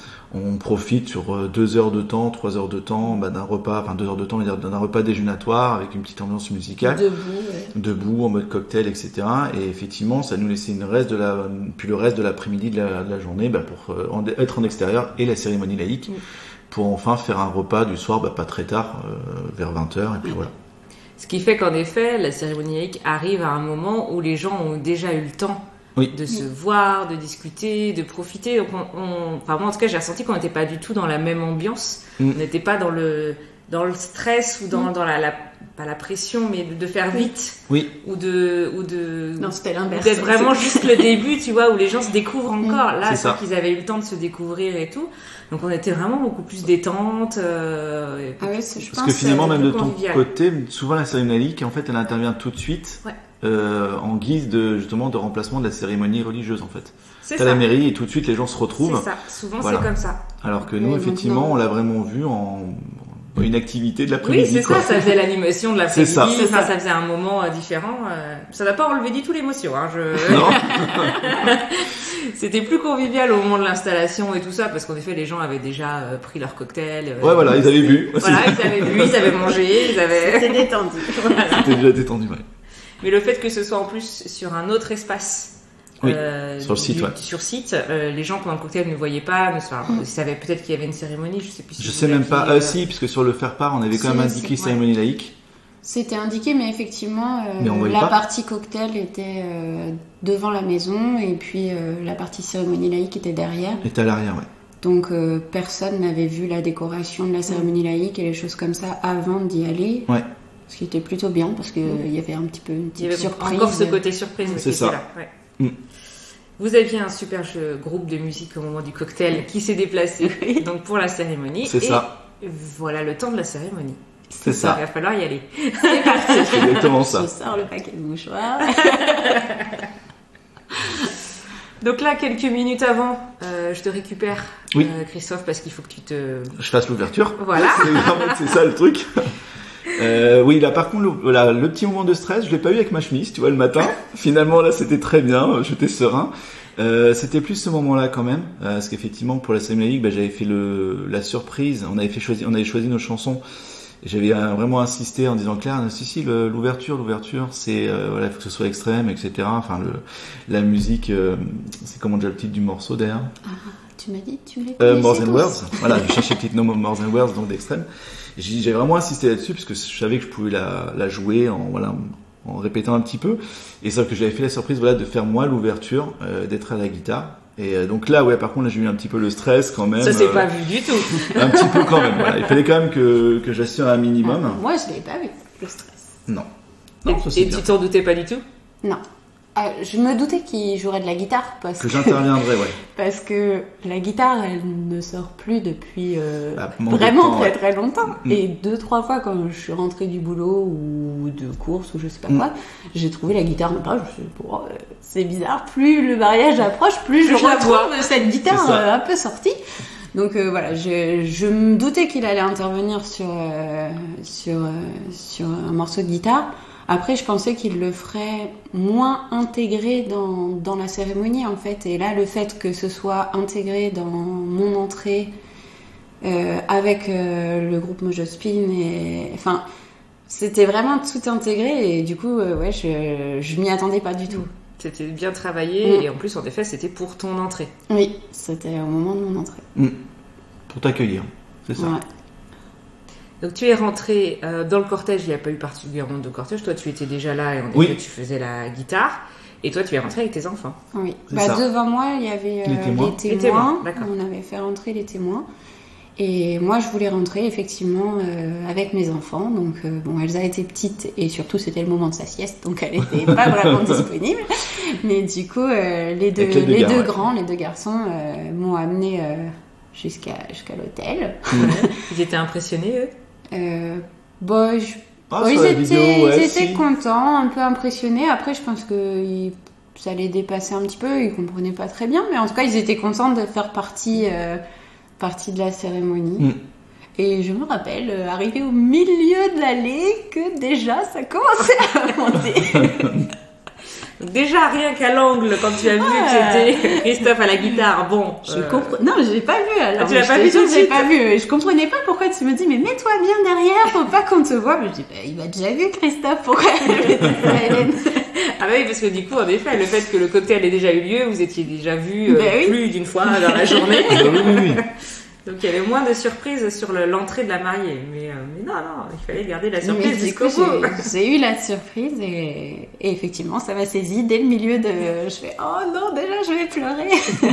On profite sur euh, deux heures de temps, trois heures de temps, bah, d'un repas, enfin deux heures de temps, on va dire, d'un repas déjeunatoire avec une petite ambiance musicale. debout, ouais. Debout, en mode cocktail, et cetera. Et effectivement, ça nous laissait une reste de la, puis le reste de l'après-midi de la, de la journée, bah, pour euh, en, être en extérieur et la cérémonie laïque, mmh. pour enfin faire un repas du soir, bah, pas très tard, euh, vers vingt heures, et puis mmh. voilà. Ce qui fait qu'en effet, la cérémonie laïque arrive à un moment où les gens ont déjà eu le temps oui. de se voir, de discuter, de profiter. Donc on, on... Enfin, moi, en tout cas, j'ai ressenti qu'on n'était pas du tout dans la même ambiance. Mmh. On n'était pas dans le, dans le stress ou dans, mmh. dans la, la, pas la pression, mais de faire vite. Oui. Ou de, ou de, non, c'était l'inverse. D'être vraiment juste le début, tu vois, où les gens se découvrent encore. Mmh. Là, c'est qu'ils avaient eu le temps de se découvrir et tout. Donc on était vraiment beaucoup plus détente. Euh, ah ouais, c'est, je Parce pense que finalement, même de ton convivial. côté, souvent la cérémonie laïque, en fait, elle intervient tout de suite. Ouais. Euh, en guise de justement de remplacement de la cérémonie religieuse en fait. C'est T'as ça. la mairie et tout de suite les gens se retrouvent. C'est ça. Souvent voilà. c'est comme ça. Alors que nous oui, effectivement maintenant... on l'a vraiment vu en une activité de l'après-midi. Oui c'est quoi. ça, ça faisait l'animation de l'après-midi. C'est ça. Enfin, ça. ça faisait un moment euh, différent. Euh... Ça n'a pas enlevé du tout l'émotion. Hein. Je... Non. C'était plus convivial au moment de l'installation et tout ça parce qu'en effet les gens avaient déjà euh, pris leur cocktail. Euh, ouais voilà ils avaient bu. Aussi. Voilà ils avaient bu, ils avaient mangé, ils avaient. C'était détendu. Voilà. C'était déjà détendu ouais. Mais le fait que ce soit en plus sur un autre espace, oui, euh, sur le site, du, ouais. sur site, euh, les gens pendant le cocktail ne voyaient pas, ne enfin, ils savaient peut-être qu'il y avait une cérémonie, je sais plus. Si je sais même pas. Ah euh... si, puisque sur le faire-part, on avait quand si, même indiqué cérémonie ouais. laïque. C'était indiqué, mais effectivement, euh, mais la pas. partie cocktail était euh, devant la maison et puis euh, la partie cérémonie laïque était derrière. Était à l'arrière, ouais. Donc euh, personne n'avait vu la décoration de la cérémonie laïque et les choses comme ça avant d'y aller. Ouais. Ce qui était plutôt bien parce qu'il mmh. y avait un petit peu une petite il y avait surprise. Encore ce côté surprise c'est qui ça. était là. Ouais. Mmh. Vous aviez un super jeu, groupe de musique au moment du cocktail qui s'est déplacé donc pour la cérémonie. C'est et ça. Voilà le temps de la cérémonie. C'est ça. Il va falloir y aller. C'est parti. C'est exactement ça. Je sors le paquet de mouchoirs. Donc là, quelques minutes avant, euh, je te récupère, oui. euh, Christophe, parce qu'il faut que tu te... Je fasse l'ouverture. Voilà. C'est, c'est ça le truc. Euh, oui, là par contre, le, là, le petit moment de stress, je l'ai pas eu avec ma chemise, tu vois, le matin. Finalement, là, c'était très bien, j'étais serein. Euh, c'était plus ce moment-là quand même, euh, parce qu'effectivement, pour la cérémonie laïque, bah, j'avais fait le, la surprise. On avait fait choisir, on avait choisi nos chansons. J'avais vraiment insisté en disant Claire, si si, le, l'ouverture, l'ouverture, c'est euh, voilà, il faut que ce soit extrême, et cetera. Enfin, le, la musique, euh, c'est comment déjà le titre du morceau d'ailleurs. Ah, tu m'as dit, tu l'as euh, More Than Words. Voilà, je cherchais le titre no More Than Words, donc d'extrême. J'ai, j'ai vraiment insisté là-dessus parce que je savais que je pouvais la, la jouer en voilà. en répétant un petit peu, et sauf que j'avais fait la surprise voilà de faire moi l'ouverture, euh, d'être à la guitare, et euh, donc là ouais par contre là j'ai eu un petit peu le stress quand même. Ça s'est euh, pas vu du tout. Un petit peu quand même, voilà. Il fallait quand même que, que j'assure un minimum. Ah, moi je l'ai pas vu, le stress. Non. Non et ça, c'est et bien. Tu t'en doutais pas du tout? Non. Euh, je me doutais qu'il jouerait de la guitare parce que, que j'interviendrais, ouais. Parce que la guitare, elle ne sort plus depuis euh, bah, vraiment temps, très ouais. très longtemps. Mm. Et deux trois fois quand je suis rentrée du boulot ou de course ou je sais pas quoi, mm. j'ai trouvé la guitare en page. Je me suis dit, bon, euh, c'est bizarre. Plus le mariage approche, plus je, je retrouve cette guitare euh, un peu sortie. Donc euh, voilà, je, je me doutais qu'il allait intervenir sur euh, sur euh, sur un morceau de guitare. Après, je pensais qu'il le ferait moins intégré dans, dans la cérémonie, en fait. Et là, le fait que ce soit intégré dans mon entrée euh, avec euh, le groupe Mojospin, et enfin, c'était vraiment tout intégré. Et du coup, euh, ouais, je, je m'y attendais pas du tout. C'était bien travaillé, mmh. et en plus, en effet, c'était pour ton entrée. Oui, c'était au moment de mon entrée. Mmh. Pour t'accueillir, c'est ça. Ouais. Donc tu es rentrée euh, dans le cortège, il n'y a pas eu particulièrement de cortège, toi tu étais déjà là et en Oui. effet tu faisais la guitare, et toi tu es rentrée avec tes enfants. Oui. C'est Bah, ça. devant moi, il y avait euh, Les témoins. les témoins. Les témoins, d'accord. On avait fait rentrer les témoins. Et moi, je voulais rentrer effectivement euh, avec mes enfants. Donc, euh, bon, Elsa était petite et surtout c'était le moment de sa sieste, donc elle n'était pas vraiment disponible. Mais du coup, euh, les deux, Avec les deux les gars, deux ouais. grands, les deux garçons euh, m'ont amené euh, jusqu'à jusqu'à l'hôtel. Ils étaient impressionnés eux? Euh, bon, je- Ah, bon, sur ils la étaient, vidéo, ouais, ils étaient si. contents, un peu impressionnés. Après, je pense que ils- ça les dépassait un petit peu, ils comprenaient pas très bien, mais en tout cas, ils étaient contents de faire partie, euh, partie de la cérémonie. Mm. Et je me rappelle, euh, arrivé au milieu de l'allée, que déjà, ça commençait à monter. Donc déjà, rien qu'à l'angle, quand tu as vu Ouais. que c'était Christophe à la guitare, bon... Je euh, compre- Non, je l'ai pas vu. Alors, Ah, tu l'as je pas te vu jure, tout de je l'ai suite pas vu. Je comprenais pas pourquoi tu me dis, mais mets-toi bien derrière, faut pas qu'on te voit. Mais je dis, bah, il m'a déjà vu, Christophe, pourquoi elle avait dit ça à Hélène? Ah bah oui, parce que du coup, en effet, le fait que le cocktail ait déjà eu lieu, vous étiez déjà vu euh, Ben oui. plus d'une fois dans la journée. Ah, oui, oui, oui. Donc il y avait moins de surprises sur le- l'entrée de la mariée. Mais, euh, mais non, non, il fallait garder la Mais surprise du jusqu'au coup, bout. j'ai- j'ai eu la surprise et, et effectivement, ça m'a saisi dès le milieu de. Je fais oh non, déjà je vais pleurer.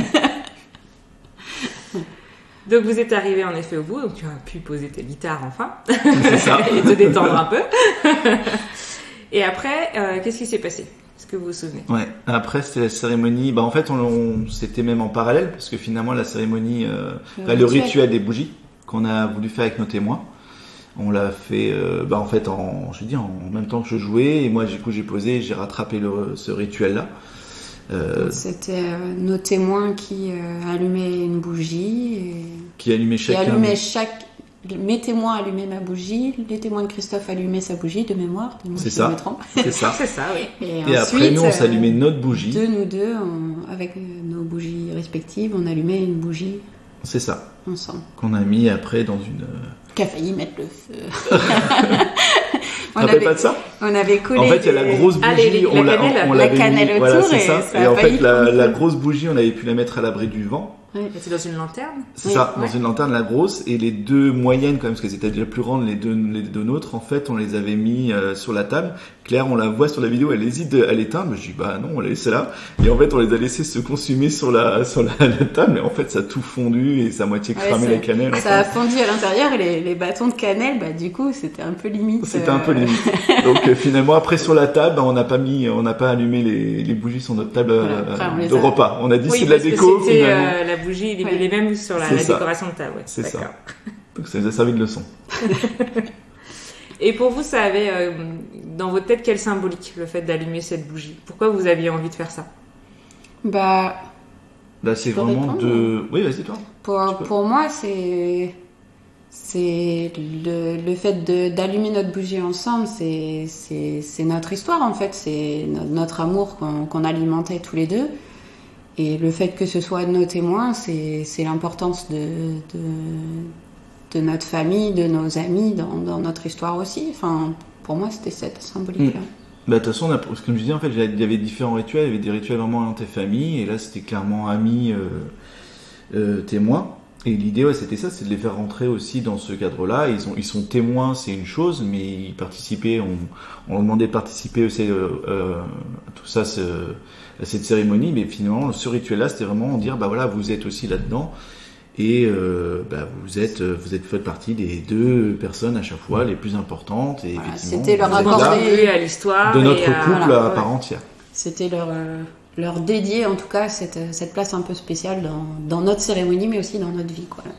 Donc vous êtes arrivé en effet au bout, donc tu as pu poser tes guitares enfin C'est ça. et te détendre un peu. Et après, euh, qu'est-ce qui s'est passé? Est-ce que vous vous souvenez? Ouais. Après, c'était la cérémonie. Bah, en fait, on, on- c'était même en parallèle parce que finalement, la cérémonie, euh, Le bah, le rituel. rituel des bougies qu'on a voulu faire avec nos témoins, on l'a fait, euh, bah, en fait, en, je dis, en même temps que je jouais et moi, du coup, j'ai posé, et j'ai rattrapé le, ce rituel-là. Euh, C'était euh, nos témoins qui euh, allumaient une bougie et qui allumait qui chacun. allumaient chaque. Mes témoins allumaient ma bougie, les témoins de Christophe allumaient sa bougie de mémoire. de moi, C'est si ça. je me trompe. C'est ça. C'est ça, oui. Et, Et ensuite, après, nous, on euh, s'allumait notre bougie. De nous deux, on- avec euh, nos bougies respectives, on allumait une bougie C'est ça. ensemble. Qu'on a mis après dans une. euh, Qui a failli mettre le feu. Tu te rappelles pas de ça? on avait collé. En fait, il y a la des- grosse Ah, bougie, les- les- on la l'a, cannelle. on, on La l'avait cannelle mis, voilà, autour, c'est et ça. ça Et a en failli fait, la, prendre la feu. grosse bougie, on avait pu la mettre à l'abri du vent. Ouais. C'était dans une lanterne? C'est Oui, ça, dans ouais. une lanterne, la grosse, et les deux moyennes, quand même, parce qu'elles étaient déjà plus grandes, les deux, les deux nôtres, en fait, on les avait mis euh, sur la table. Claire, on la voit sur la vidéo, elle hésite de- à l'éteindre, mais je dis, bah non, on l'a laissé là. Et en fait, on les a laissés se consumer sur la, sur la, la table, et en fait, ça a tout fondu, et ça a moitié Ouais, cramé ça- la cannelle. Ça a Enfin, fondu à l'intérieur et les, les bâtons de cannelle, bah du coup, c'était un peu limite. c'était euh, un peu limite. Donc, euh, finalement, après, sur la table, bah, on n'a pas mis, on n'a pas allumé les, les bougies sur notre table Voilà, euh, après, on les de a- repas. On a dit, Oui, c'est de la parce que déco, c'était finalement. euh, la bougie, les, Ouais. les mêmes sur la, C'est la ça. décoration de table. Ouais. C'est ça. D'accord. Donc, ça nous a servi de leçon. Et pour vous, ça avait euh, dans votre tête quelle symbolique, le fait d'allumer cette bougie? Pourquoi vous aviez envie de faire ça? Bah, Là, c'est Je peux vraiment répondre de, oui, vas-y, toi. pour, pour moi, c'est. C'est le, le fait de- d'allumer notre bougie ensemble, c'est c'est- c'est notre histoire en fait, c'est no- notre amour qu'on qu'on alimentait tous les deux. Et le fait que ce soit nos témoins, c'est c'est l'importance de, de, de notre famille, de nos amis dans, dans notre histoire aussi. Enfin, pour moi, c'était cette symbolique-là. Bah, de toute façon, on a- parce que comme je disais, en fait, il y avait différents rituels. Il y avait des rituels vraiment orientés famille, et là, c'était clairement amis, euh, euh, témoins. Et l'idée, ouais, c'était ça, c'est de les faire rentrer aussi dans ce cadre-là. Ils, ont, ils sont témoins, c'est une chose, mais ils participaient, on, on leur demandait de participer aussi euh, euh, à tout ça, ce, à cette cérémonie. Mais finalement, ce rituel-là, c'était vraiment dire, bah voilà, vous êtes aussi là-dedans. Et euh, bah, vous êtes, vous êtes fait partie des deux personnes à chaque fois les plus importantes. Et Voilà, effectivement, c'était leur vous êtes Vous là apporter- contribuez à l'histoire. de notre et à- couple voilà, à ouais. part entière. C'était leur, euh, leur dédier en tout cas cette, cette place un peu spéciale dans, dans notre cérémonie, mais aussi dans notre vie, quoi.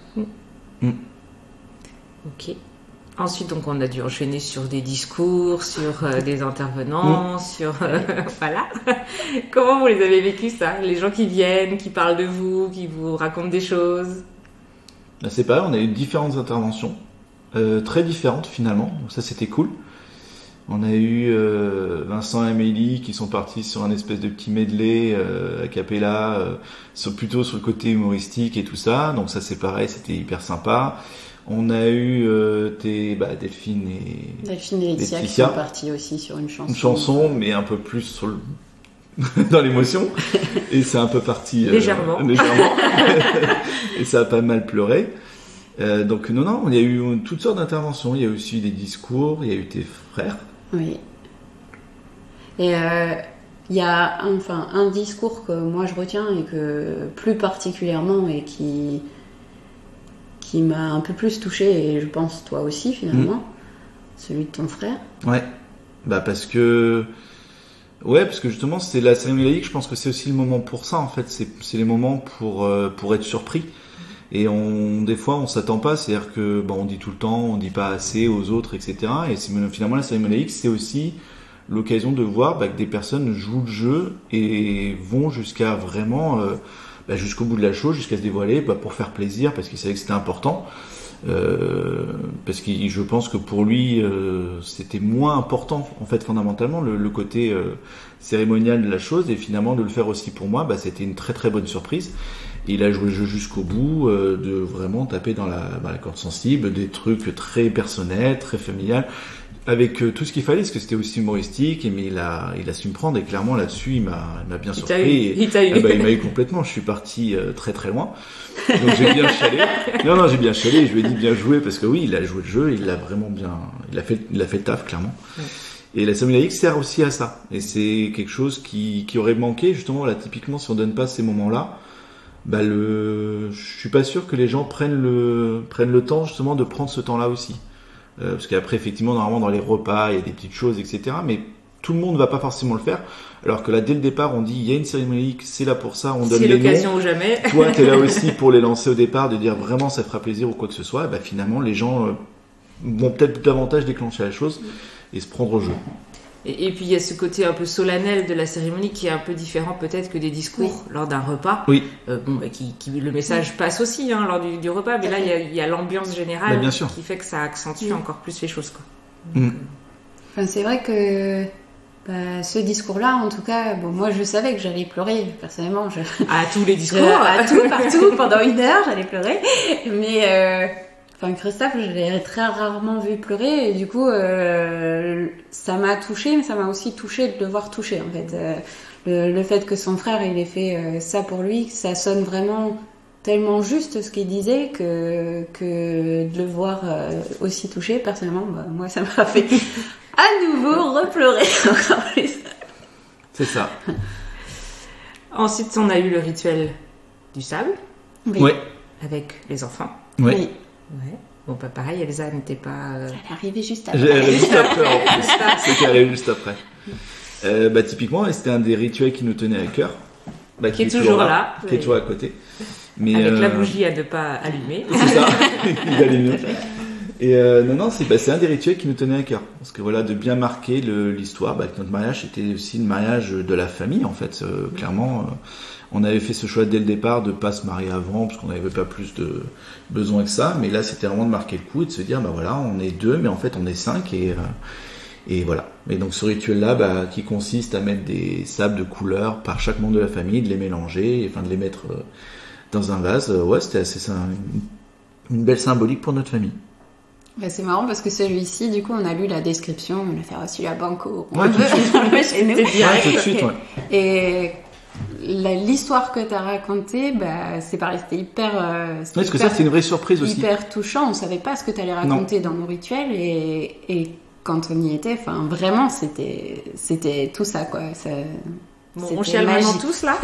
Ok. Ensuite, donc, on a dû enchaîner sur des discours, sur euh, des intervenants, sur... euh, voilà. Comment vous les avez vécus, ça? Les gens qui viennent, qui parlent de vous, qui vous racontent des choses? Là, c'est pareil, on a eu différentes interventions, euh, très différentes finalement, donc ça c'était cool. On a eu euh, Vincent et Amélie qui sont partis sur un espèce de petit medley euh, a cappella, euh, sur, plutôt sur le côté humoristique et tout ça, donc ça c'est pareil, c'était hyper sympa. On a eu euh, tes, bah, Delphine et Delphine et Laetitia qui Laetitia. sont partis aussi sur une chanson. une chanson, mais un peu plus sur le... dans l'émotion, et c'est un peu parti euh, Légèrement. légèrement. Et ça a pas mal pleuré. Euh, donc non, non, il y a eu toutes sortes d'interventions. Il y a aussi des discours, il y a eu tes frères. Oui. Et euh, il y a un, enfin, un discours que moi je retiens et que plus particulièrement et qui, qui m'a un peu plus touchée, et je pense toi aussi finalement, mmh. celui de ton frère. Ouais, bah parce que... Ouais, parce que justement, c'est la cérémonie laïque, je pense que c'est aussi le moment pour ça, en fait. C'est, c'est les moments pour, euh, pour être surpris. Et on, des fois, on s'attend pas, c'est-à-dire que, bon, on dit tout le temps, on dit pas assez aux autres, et cetera. Et c'est, finalement, la cérémonie laïque, c'est aussi l'occasion de voir bah, que des personnes jouent le jeu et vont jusqu'à vraiment, euh, bah, jusqu'au bout de la chose, jusqu'à se dévoiler, bah, pour faire plaisir, parce qu'ils savaient que c'était important. Euh, parce que je pense que pour lui, euh, c'était moins important, en fait, fondamentalement, le, le côté euh, cérémonial de la chose. Et finalement, de le faire aussi pour moi, bah, c'était une très très bonne surprise. Et il a joué le jeu jusqu'au bout, euh, de vraiment taper dans la, bah, la corde sensible, des trucs très personnels, très familiales, avec euh, tout ce qu'il fallait, parce que c'était aussi humoristique, mais il a, il a su me prendre, et clairement là-dessus, il m'a, il m'a bien il surpris. T'a eu, et, il t'a eu. Ah bah, il m'a eu complètement, je suis parti euh, très très loin. Donc j'ai bien chialé. Non, non, j'ai bien chialé, je lui ai dit bien joué, parce que oui, il a joué le jeu, il l'a vraiment bien, il a fait, il a fait le taf, clairement. Ouais. Et la cérémonie laïque sert aussi à ça. Et c'est quelque chose qui, qui aurait manqué, justement, là, typiquement, si on donne pas ces moments-là, bah le, je suis pas sûr que les gens prennent le, prennent le temps, justement, de prendre ce temps-là aussi. Euh, parce qu'après, effectivement, normalement, dans les repas, il y a des petites choses, et cetera. Mais tout le monde ne va pas forcément le faire. Alors que là, dès le départ, on dit, il y a une cérémonie laïque, c'est là pour ça, on donne c'est les l'occasion noms. ou jamais. Toi, t'es là aussi pour les lancer au départ, de dire vraiment, ça fera plaisir ou quoi que ce soit. Et bah, finalement, les gens euh, vont peut-être davantage déclencher la chose et se prendre au jeu. Et, et puis, il y a ce côté un peu solennel de la cérémonie qui est un peu différent peut-être que des discours oui. lors d'un repas. Oui. Euh, bon, bah, qui, qui, le message oui. passe aussi hein, lors du, du repas, mais là, il y a, il y a l'ambiance générale bah, bien sûr. qui fait que ça accentue oui. encore plus les choses, quoi. Donc, mmh. enfin, c'est vrai que bah, ce discours-là, en tout cas, bon, moi, je savais que j'allais pleurer, personnellement. Je... À tous les discours je, À tout, partout, pendant une heure, j'allais pleurer. Mais... Euh... Enfin, Christophe, je l'ai très rarement vu pleurer, et du coup, euh, ça m'a touchée, mais ça m'a aussi touchée de le voir toucher, en fait. Euh, le, le fait que son frère, il ait fait euh, ça pour lui, ça sonne vraiment tellement juste ce qu'il disait que, que de le voir euh, aussi touché, personnellement, bah, moi, ça m'a fait à nouveau repleurer encore plus. C'est ça. Ensuite, on a eu le rituel du sable. Oui. Ouais. Avec les enfants. Ouais. Oui. Ouais. Bon, pas pareil, Elsa n'était pas... Euh... Elle est arrivée juste après. Elle est juste après, en plus. C'était arrivé juste après. Euh, bah, typiquement, c'était un des rituels qui nous tenait à cœur. Bah, qui, qui est toujours là. là qui est toujours à côté. Mais, avec euh... la bougie à ne pas allumer. C'est ça. Il allume. Et euh, non, non, c'est, bah, c'est un des rituels qui nous tenait à cœur. Parce que voilà, de bien marquer le, l'histoire. Bah, notre mariage, c'était aussi le mariage de la famille, en fait. Euh, clairement, euh, on avait fait ce choix dès le départ de pas se marier avant, parce qu'on n'avait pas plus de besoin que ça. Mais là, c'était vraiment de marquer le coup et de se dire, bah voilà, on est deux, mais en fait, on est cinq. Et, euh, et voilà. Et donc, ce rituel-là, bah, qui consiste à mettre des sables de couleur par chaque membre de la famille, de les mélanger, et, enfin, de les mettre euh, dans un vase. Euh, ouais, c'était assez, une, une belle symbolique pour notre famille. Bah c'est marrant parce que celui-ci, du coup, on a lu la description, on a fait aussi la banco. Ouais, tout de suite. Chez nous. Ouais, tout de suite, ouais. Et la, l'histoire que tu as racontée, bah, c'est pareil, c'était hyper. Euh, c'était ouais, parce que hyper, ça, c'est une vraie surprise aussi. Hyper touchant, on savait pas ce que tu allais raconter non. dans nos rituels et, et quand on y était, enfin, vraiment, c'était, c'était tout ça, quoi. Ça, Bon, on chiale maintenant tous là.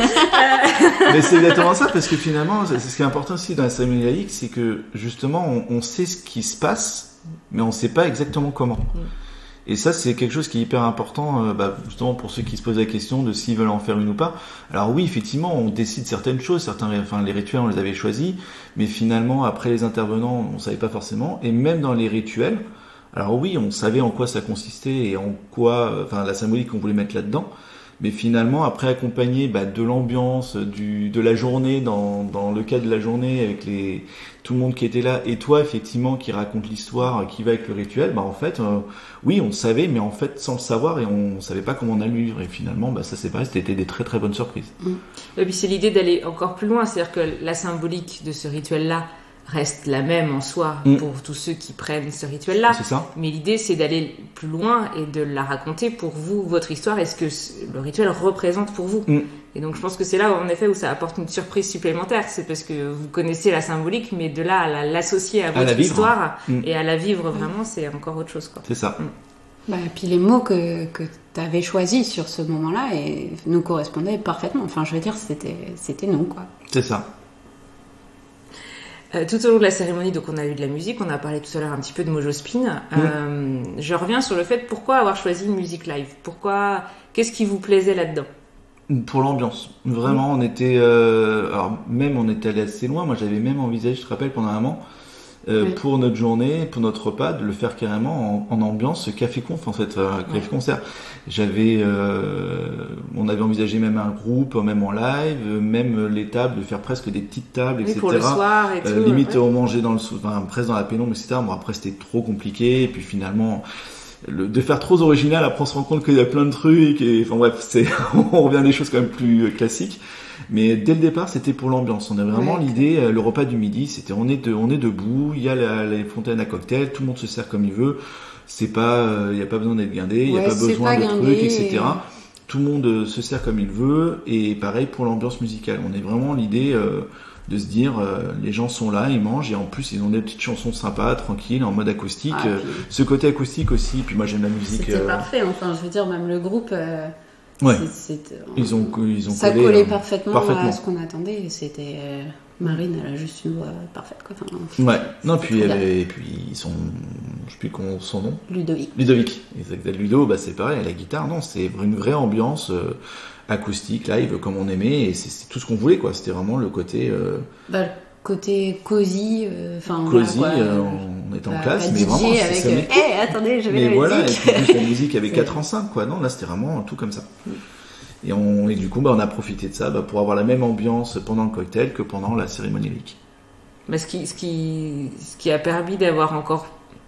Mais c'est exactement ça, parce que finalement, c'est ce qui est important aussi dans la cérémonie laïque, c'est que justement, on, on sait ce qui se passe, mais on ne sait pas exactement comment. Mm. Et ça, c'est quelque chose qui est hyper important, euh, bah, justement pour ceux qui se posent la question de s'ils veulent en faire une ou pas. Alors oui, effectivement, on décide certaines choses, certains, enfin les rituels, on les avait choisis, mais finalement, après les intervenants, on ne savait pas forcément. Et même dans les rituels, alors oui, on savait en quoi ça consistait et en quoi, enfin la symbolique qu'on voulait mettre là-dedans. Mais finalement, après accompagné bah, de l'ambiance, du, de la journée, dans, dans le cas de la journée, avec les, tout le monde qui était là, et toi, effectivement, qui raconte l'histoire, qui va avec le rituel, bah en fait, euh, oui, on savait, mais en fait, sans le savoir, et on savait pas comment on allait le vivre. Et finalement, bah, ça c'est pareil, c'était des très très bonnes surprises. Mmh. Et puis c'est l'idée d'aller encore plus loin, c'est-à-dire que la symbolique de ce rituel-là reste la même en soi mmh. pour tous ceux qui prennent ce rituel-là. C'est ça. Mais l'idée, c'est d'aller plus loin et de la raconter pour vous, votre histoire, et ce que le rituel représente pour vous. Mmh. Et donc je pense que c'est là, en effet, où ça apporte une surprise supplémentaire. C'est parce que vous connaissez la symbolique, mais de là à la, l'associer à votre à histoire mmh. et à la vivre vraiment, c'est encore autre chose, quoi. C'est ça. Mmh. Bah, et puis les mots que, que tu avais choisis sur ce moment-là et nous correspondaient parfaitement. Enfin, je veux dire, c'était, c'était nous, quoi. C'est ça. Euh, tout au long de la cérémonie, donc on a eu de la musique, on a parlé tout à l'heure un petit peu de Mojo Spin. Mmh. Euh, je reviens sur le fait, pourquoi avoir choisi une musique live ? Pourquoi, qu'est-ce qui vous plaisait là-dedans ? Pour l'ambiance. Vraiment, on était... Euh, alors, même, on était allé assez loin. Moi, j'avais même envisagé, je te rappelle, pendant un moment, euh, oui. pour notre journée, pour notre repas, de le faire carrément en, en ambiance café-conf, en fait, euh, café-concert. J'avais... Euh, on avait envisagé même un groupe, même en live, même les tables, de faire presque des petites tables, oui, et cetera. Pour le soir et euh, tout. Limite, ouais. on mangeait dans le... Enfin, presque dans la pénombre, et cetera. Bon, après, c'était trop compliqué. Et puis, finalement... Le, de faire trop original, après on se rend compte qu'il y a plein de trucs et enfin bref, c'est on revient à des choses quand même plus classiques. Mais dès le départ, c'était pour l'ambiance. On a vraiment ouais. l'idée, le repas du midi, c'était on est de, on est debout, il y a la, les fontaines à cocktail, tout le monde se sert comme il veut. C'est pas, il y a pas besoin d'être guindé, il ouais, y a pas besoin pas de trucs, et cetera. Et... Tout le monde se sert comme il veut et pareil pour l'ambiance musicale. On est vraiment l'idée. Euh, de se dire euh, les gens sont là, ils mangent et en plus ils ont des petites chansons sympas, tranquilles, en mode acoustique. Ah, puis... Ce côté acoustique aussi, puis moi j'aime la musique. C'était euh... parfait, enfin je veux dire même le groupe. Euh, ouais. c'est, c'est, ils ont ils ont ça collé, collait euh, parfaitement, parfaitement à ce qu'on attendait. C'était euh, Marine, elle a juste une voix parfaite quoi. Enfin, ouais. Non puis elle est, et puis ils sont, je sais plus comment son nom. Ludovic. Ludovic. Exact. Ludo, bah c'est pareil, la guitare, non, c'est une vraie ambiance. Euh, acoustique, live, comme on aimait, et c'est, c'est tout ce qu'on voulait, quoi. C'était vraiment le côté... Euh... Bah, le côté cosy, enfin... Euh, cosy, voilà, euh, on était en bah, classe, bah, mais vraiment... Hé, euh, hey, attendez, je vais mais la voilà, musique. Et puis plus la musique avait quatre ans cinq, quoi. Non, là, c'était vraiment tout comme ça. Mm. Et, on, et du coup, bah, on a profité de ça bah, pour avoir la même ambiance pendant le cocktail que pendant la cérémonie laïque. Bah, ce, qui, ce, qui, ce qui a permis d'avoir encore...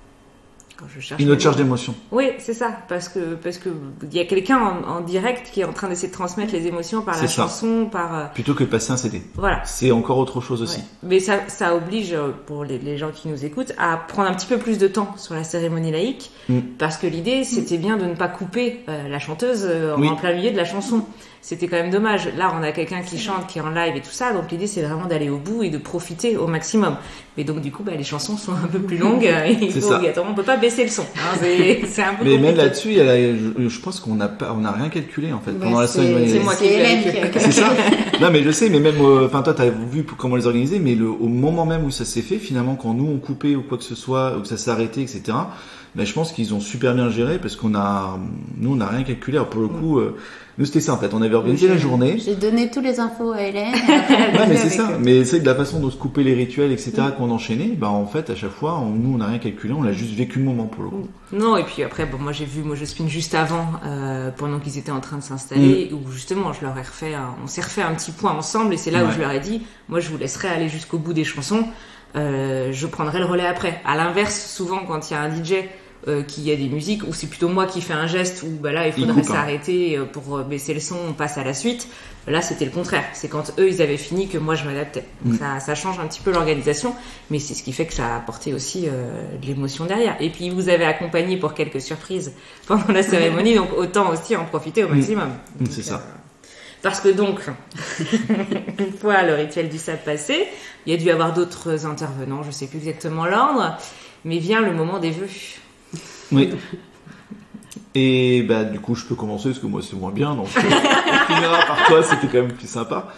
Quand je cherche une autre charge d'émotion. Oui, c'est ça, parce que parce que il y a quelqu'un en, en direct qui est en train d'essayer de transmettre les émotions par c'est la ça. chanson, par plutôt que de passer un C D. Voilà. C'est encore autre chose aussi. Ouais. Mais ça ça oblige pour les, les gens qui nous écoutent à prendre un petit peu plus de temps sur la cérémonie laïque, mm. parce que l'idée c'était bien de ne pas couper euh, la chanteuse euh, oui. en plein milieu de la chanson. C'était quand même dommage. Là, on a quelqu'un qui chante, qui est en live et tout ça. Donc, l'idée, c'est vraiment d'aller au bout et de profiter au maximum. Mais donc, du coup, bah, les chansons sont un peu plus longues. Et il faut obligatoirement, on peut pas baisser le son. Hein, c'est, c'est un peu mais compliqué. Même là-dessus, il y a la, je, je pense qu'on n'a pas, on n'a rien calculé, en fait, bah, pendant la cérémonie. C'est moi qui l'ai C'est ça. Non, mais je sais, mais même, enfin, euh, toi, t'as vu comment les organiser, mais le, au moment même où ça s'est fait, finalement, quand nous, on coupait ou quoi que ce soit, ou que ça s'est arrêté, et cetera, ben, je pense qu'ils ont super bien géré parce qu'on a, nous, on n'a rien calculé. Alors, pour le coup, euh, nous, c'était ça, en fait. On avait organisé j'ai, la journée. J'ai donné tous les infos à Hélène. Ouais, mais c'est ça. Eux. Mais c'est de la façon dont se couper les rituels, et cetera, mmh. qu'on enchaînait. Ben, en fait, à chaque fois, on, nous, on n'a rien calculé. On a juste vécu le moment, pour le coup. Non, et puis après, bon, moi, j'ai vu Mojo Spin juste avant, euh, pendant qu'ils étaient en train de s'installer, mmh. où justement, je leur ai refait, un, on s'est refait un petit point ensemble, et c'est là ouais. où je leur ai dit, moi, je vous laisserai aller jusqu'au bout des chansons. Euh, je prendrai le relais après. À l'inverse, souvent, quand il y a un D J, Euh, qu'il y a des musiques où c'est plutôt moi qui fais un geste où bah là il faudrait il s'arrêter pour baisser le son, on passe à la suite. Là c'était le contraire, c'est quand eux ils avaient fini que moi je m'adaptais. Donc mm. ça, ça change un petit peu l'organisation, mais c'est ce qui fait que ça a apporté aussi euh, de l'émotion derrière. Et puis vous avez accompagné pour quelques surprises pendant la cérémonie, donc autant aussi en profiter au maximum. Mm. Donc, c'est ça. Euh, parce que donc, une fois le rituel du sable passé, il y a dû y avoir d'autres intervenants, je sais plus exactement l'ordre, mais vient le moment des vœux. Oui. Et bah du coup je peux commencer parce que moi c'est moins bien, donc euh, on finira par toi, c'était quand même plus sympa.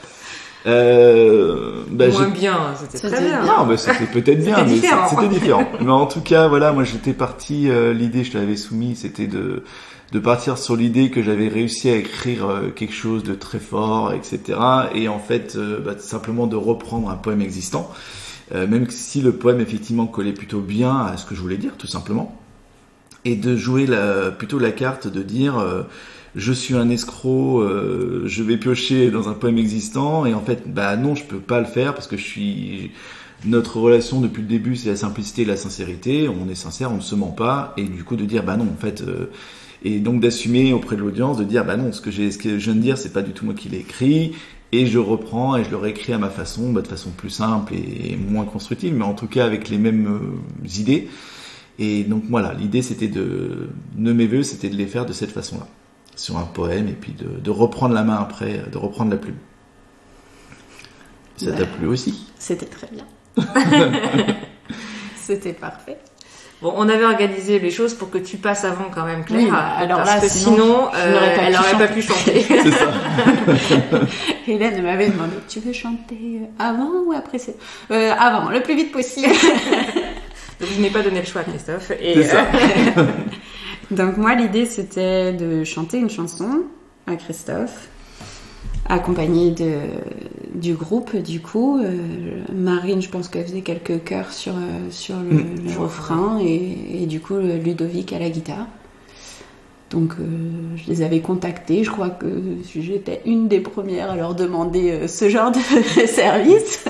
Euh, bah, moins j'ai... bien, c'était, c'était très bien. Non, mais c'était peut-être bien, c'était mais différent. c'était différent. Mais en tout cas, voilà, moi j'étais parti. Euh, l'idée, je te l'avais soumis, c'était de de partir sur l'idée que j'avais réussi à écrire euh, quelque chose de très fort, et cetera. Et en fait, euh, bah, simplement de reprendre un poème existant, euh, même si le poème effectivement collait plutôt bien à ce que je voulais dire, tout simplement. Et de jouer la, plutôt la carte de dire euh, je suis un escroc, euh, je vais piocher dans un poème existant, et en fait bah non, je peux pas le faire parce que je suis notre relation depuis le début, c'est la simplicité et la sincérité, on est sincère, on ne se ment pas, et du coup de dire bah non en fait euh, et donc d'assumer auprès de l'audience de dire bah non, ce que j'ai ce que je viens de dire c'est pas du tout moi qui l'ai écrit, et je reprends et je le réécris à ma façon, bah, de façon plus simple et moins constructive, mais en tout cas avec les mêmes euh, idées. Et donc voilà, l'idée c'était de, de mes vœux, c'était de les faire de cette façon-là. sur un poème et puis de, de reprendre la main après, de reprendre la plume. Ça Ouais. t'a plu aussi? C'était très bien. C'était parfait. Bon, on avait organisé les choses pour que tu passes avant quand même, Claire. Oui, bah, alors parce là, que sinon, sinon, je n'aurais pas elle pu n'aurait pas chanter. pu chanter. C'est ça. Hélène m'avait demandé, tu veux chanter avant ou après c'est... euh, Avant, le plus vite possible. Donc je n'ai pas donné le choix à Christophe. Et, C'est ça. euh, Donc moi, l'idée, c'était de chanter une chanson à Christophe, accompagnée de, du groupe, du coup. Euh, Marine, je pense qu'elle faisait quelques chœurs sur, euh, sur le, Mm. le refrain, et, et du coup, Ludovic à la guitare. Donc euh, je les avais contactés, je crois que j'étais une des premières à leur demander euh, ce genre de service.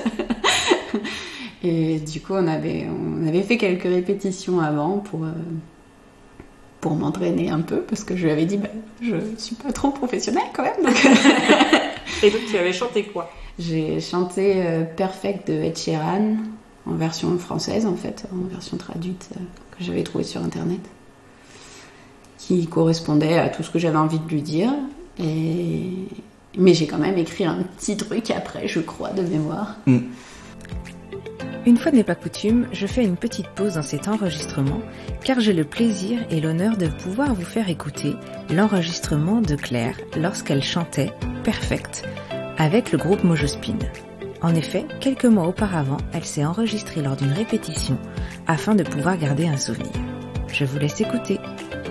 Et du coup, on avait, on avait fait quelques répétitions avant pour, euh, pour m'entraîner un peu, parce que je lui avais dit, bah, je suis pas trop professionnelle quand même. Donc et donc tu avais chanté quoi? j'ai chanté euh, Perfect de Ed Sheeran, en version française en fait, en version traduite euh, que j'avais trouvée sur internet, qui correspondait à tout ce que j'avais envie de lui dire. Et... Mais j'ai quand même écrit un petit truc après, je crois, de mémoire. Mm. Une fois n'est pas coutume, je fais une petite pause dans cet enregistrement car j'ai le plaisir et l'honneur de pouvoir vous faire écouter l'enregistrement de Claire lorsqu'elle chantait Perfect avec le groupe Mojospin. En effet, quelques mois auparavant, elle s'est enregistrée lors d'une répétition afin de pouvoir garder un souvenir. Je vous laisse écouter.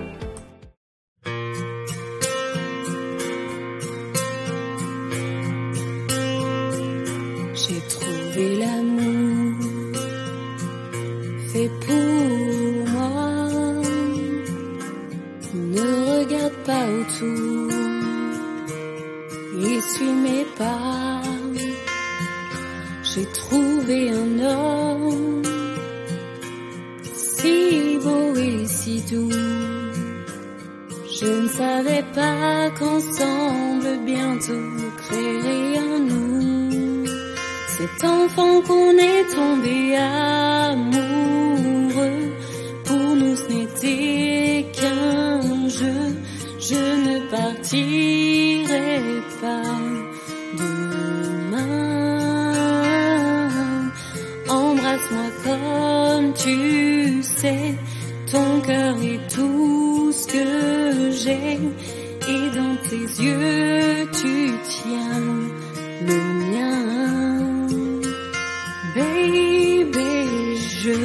J'ai trouvé l'amour fait pour moi. Ne regarde pas autour et suis mes pas. J'ai trouvé un homme si beau et si doux. Je ne savais pas qu'ensemble bientôt créerait un nous. Cet enfant qu'on est tombé amoureux, pour nous ce n'était qu'un jeu. Je ne partirai pas demain. Embrasse-moi comme tu sais, ton cœur est tout ce que j'ai, et dans tes yeux tu tiens le mien. Baby, je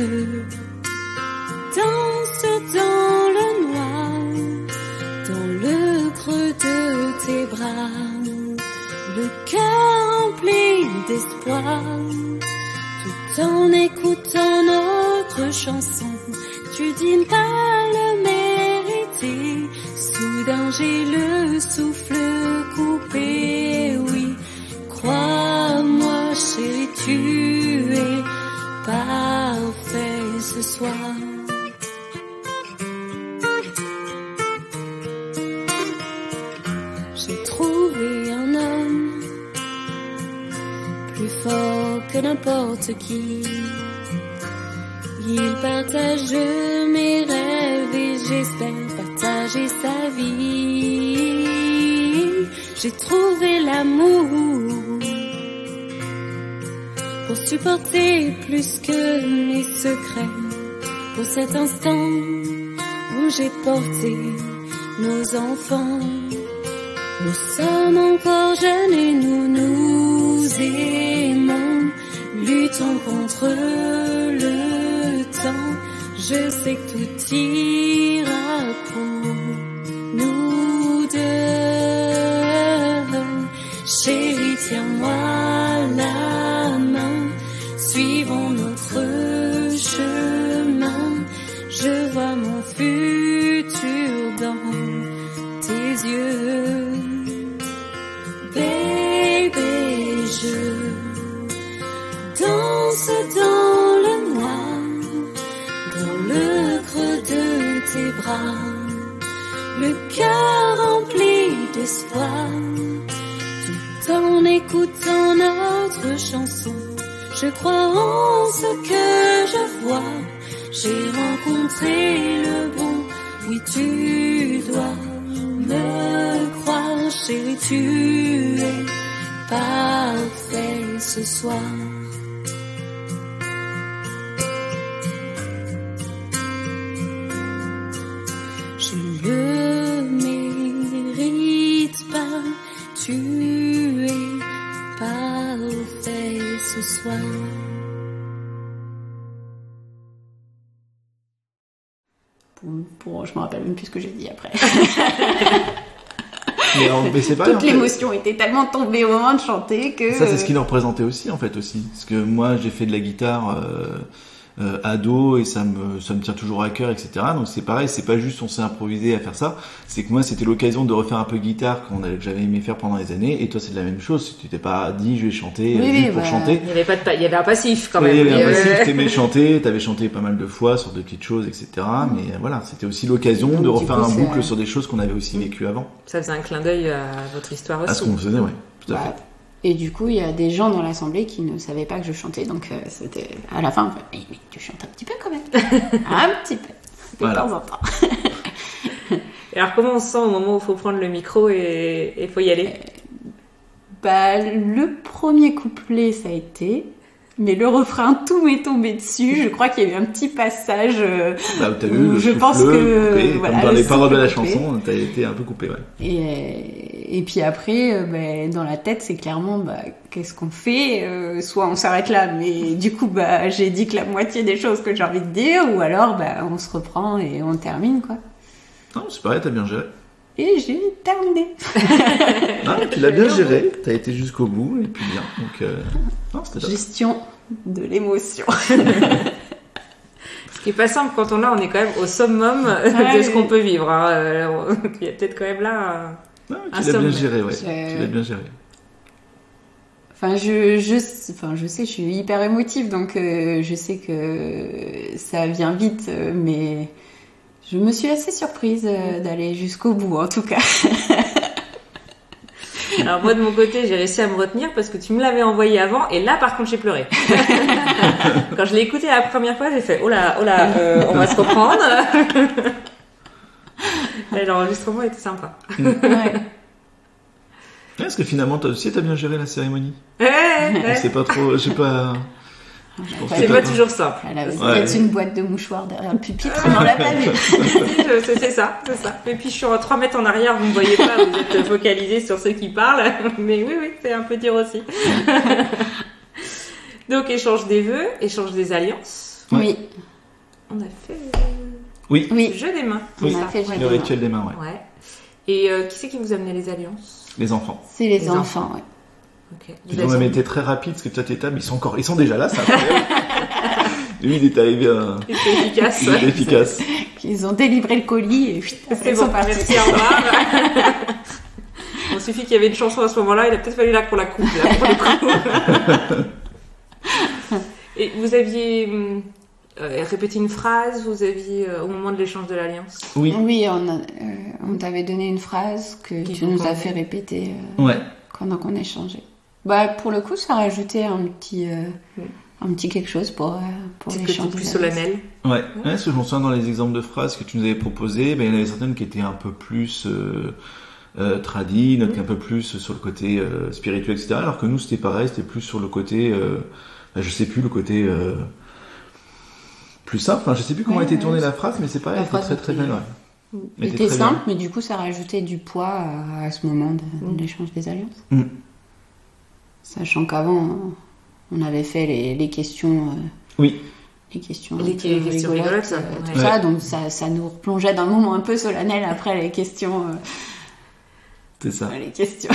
danse dans le noir, dans le creux de tes bras, le cœur rempli d'espoir, tout en écoutant notre chanson. Tu dis ne pas le mériter, soudain j'ai le souffle coupé, oui. Crois-moi chérie, tu es parfait ce soir. J'ai trouvé un homme plus fort que n'importe qui. Il partage mes rêves et j'espère partager sa vie. J'ai trouvé l'amour pour supporter plus que mes secrets, pour cet instant où j'ai porté nos enfants. Nous sommes encore jeunes et nous nous aimons, luttons contre le temps. Je sais que tout ira pour nous deux. Chérie, tiens-moi la main, suivons notre chemin. Je vois mon futur dans tes yeux. Baby, je danse dans le noir, dans le creux de tes bras, le cœur rempli d'espoir, tout en écoutant notre chanson. Je crois en ce que je vois, j'ai rencontré le bon, oui tu dois me croire, chérie, tu es parfait ce soir. Je le mérite pas, tu es parfait ce soir. Pour, pour, je me rappelle même plus ce que j'ai dit après. Mais, en- mais c'est pas Toute l'émotion était tellement tombée au moment de chanter que... Ça, c'est ce qui nous représentait aussi, en fait, aussi. Parce que moi, j'ai fait de la guitare euh, euh, ado et ça me, ça me tient toujours à cœur, et cetera. Donc c'est pareil, c'est pas juste on s'est improvisé à faire ça. C'est que moi, c'était l'occasion de refaire un peu de guitare qu'on avait- que j'avais aimé faire pendant des années. Et toi, c'est de la même chose. Tu t'es pas dit, je vais chanter Oui, euh, oui, juste pour bah, chanter. Il y avait pas de pa- il y avait un passif quand Ouais, même. il y avait un Mais, passif, euh, t'aimais chanter, t'avais chanté pas mal de fois sur de petites choses, et cetera. Mais euh, voilà, c'était aussi l'occasion Donc, de du refaire coup, un c'est- boucle sur des choses qu'on avait aussi vécues avant. Ça faisait un clin d'œil à votre histoire aussi. À ce qu'on faisait, ouais. Tout à fait. Bah, et du coup, il y a des gens dans l'assemblée qui ne savaient pas que je chantais, donc euh, c'était à la fin, on fait, mais, mais tu chantes un petit peu quand même, un petit peu, de Voilà. temps en temps. Et alors comment on se sent au moment où il faut prendre le micro et il faut y aller? Bah, le premier couplet, ça a été, mais le refrain, tout m'est tombé dessus. Je crois qu'il y a eu un petit passage euh, Là où t'as vu, où le je souffle pense que coupé, voilà, comme dans le les paroles de la souffle coupé. chanson, t'as été un peu coupé, ouais. Et, et puis après, euh, bah, dans la tête, c'est clairement, bah, qu'est-ce qu'on fait? Euh, Soit on s'arrête là, mais du coup, bah, j'ai dit que la moitié des choses que j'ai envie de dire, ou alors, bah, on se reprend et on termine, quoi. Non, c'est pareil, t'as bien géré. Et j'ai terminé. Non, tu l'as bien géré, t'as été jusqu'au bout, et puis bien. Donc, euh, non, c'était top. Gestion de l'émotion. Ce qui est pas simple quand on l'a, on est quand même au summum Ouais, de ce qu'on oui. peut vivre. hein. Euh, Il y a peut-être quand même là. Non, un tu l'as bien sommet. géré, ouais. Je- Tu l'as bien géré. Enfin, je, je, enfin, je sais, je suis hyper émotive, donc euh, je sais que ça vient vite, euh, mais je me suis assez surprise euh, d'aller jusqu'au bout, en tout cas. Alors moi de mon côté, j'ai réussi à me retenir parce que tu me l'avais envoyé avant et là par contre j'ai pleuré. Quand je l'ai écouté la première fois, j'ai fait oh là, oh là, euh, on va se reprendre. Et l'enregistrement était sympa. Ouais. Est-ce que finalement, toi aussi, t'as bien géré la cérémonie? Ouais, ouais. C'est pas trop, je sais pas. Je pense que C'est t'as pas toujours simple. Elle avait Ouais. peut-être une boîte de mouchoirs derrière le pupitre, mais on l'a pas vu. Je- c'est c'est ça, c'est ça. Et puis je suis en trois mètres en arrière, vous me voyez pas, vous êtes focalisés sur ceux qui parlent. Mais oui, oui, c'est un peu dur aussi. Donc échange des vœux, échange des alliances. Ouais. Oui, On a fait Oui, le oui. jeu des mains. On c'est a ça. fait le jeu le des mains. rituel des mains, ouais. Ouais. Et euh, qui c'est qui vous a amené les alliances? Les enfants. C'est les, Les enfants, ouais. Ok. Ils Vous ont avez- même été très rapides, parce que toi, tes tables, ils sont encore, ils sont déjà là, c'est incroyable. Lui, il est arrivé à... C'était efficace. Il est efficace. Ils ont délivré le colis et chut, C'est ils bon, sont partis. merci, au revoir. Il suffit qu'il y avait une chanson à ce moment-là, il a peut-être fallu là qu'on la coupe, là, pour le coup. Et vous aviez hum, euh, répété une phrase, vous aviez, euh, au moment de l'échange de l'alliance? Oui. Oui, on, a- euh, on t'avait donné une phrase que Qui tu nous as concordait. fait répéter euh, Ouais. pendant qu'on échangeait. Bah, pour le coup, ça rajoutait un petit, euh, un petit quelque chose pour, euh, pour Petit l'échange. côté plus des alliances. solennel. Ouais, ouais, parce que je me souviens dans les exemples de phrases que tu nous avais proposées, ben, il y en avait certaines qui étaient un peu plus euh, euh, tradies, d'autres un peu plus sur le côté euh, spirituel, et cetera. Alors que nous, c'était pareil, c'était plus sur le côté, euh, ben, je sais plus, le côté euh, plus simple. Enfin, je sais plus comment Ouais, était ouais, tournée c'est- la phrase, mais c'est pareil, La elle était phrase très très était- belle. Ouais. Elle était C'était très bien. simple, mais du coup, ça rajoutait du poids à, à ce moment de, de l'échange des alliances. Mm. Sachant qu'avant, on avait fait les, les questions. euh, Oui. Les questions, Les un peu questions rigolotes, rigolotes, ça. euh, tout Ouais. ça, donc ça, ça nous replongeait dans un moment un peu solennel après les questions. euh, C'est ça. les questions.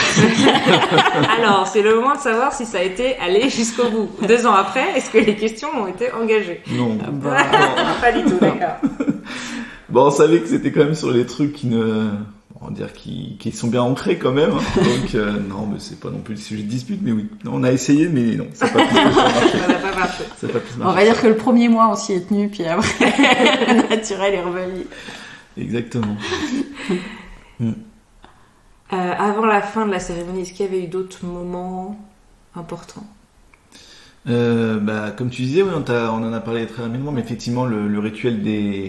Alors, c'est le moment de savoir si ça a été allé jusqu'au bout. Deux ans après, est-ce que les questions ont été engagées? Non. bah, Pas du tout, d'accord. Bon, on savait que c'était quand même sur les trucs qui ne, on va dire qui, qui sont bien ancrés quand même. hein. Donc euh, non, mais c'est pas non plus le sujet de dispute, mais oui. Non, on a essayé, mais non, ça n'a pas plus marché. Ça n'a pas marché. Ça n'a pas plus On marché. va dire que le premier mois, on s'y est tenu, puis après, le naturel est revenu. Exactement. Euh, avant la fin de la cérémonie, est-ce qu'il y avait eu d'autres moments importants? Euh, bah, comme tu disais, oui, on, t'a- on en a parlé très rapidement, mais effectivement, le, le rituel des,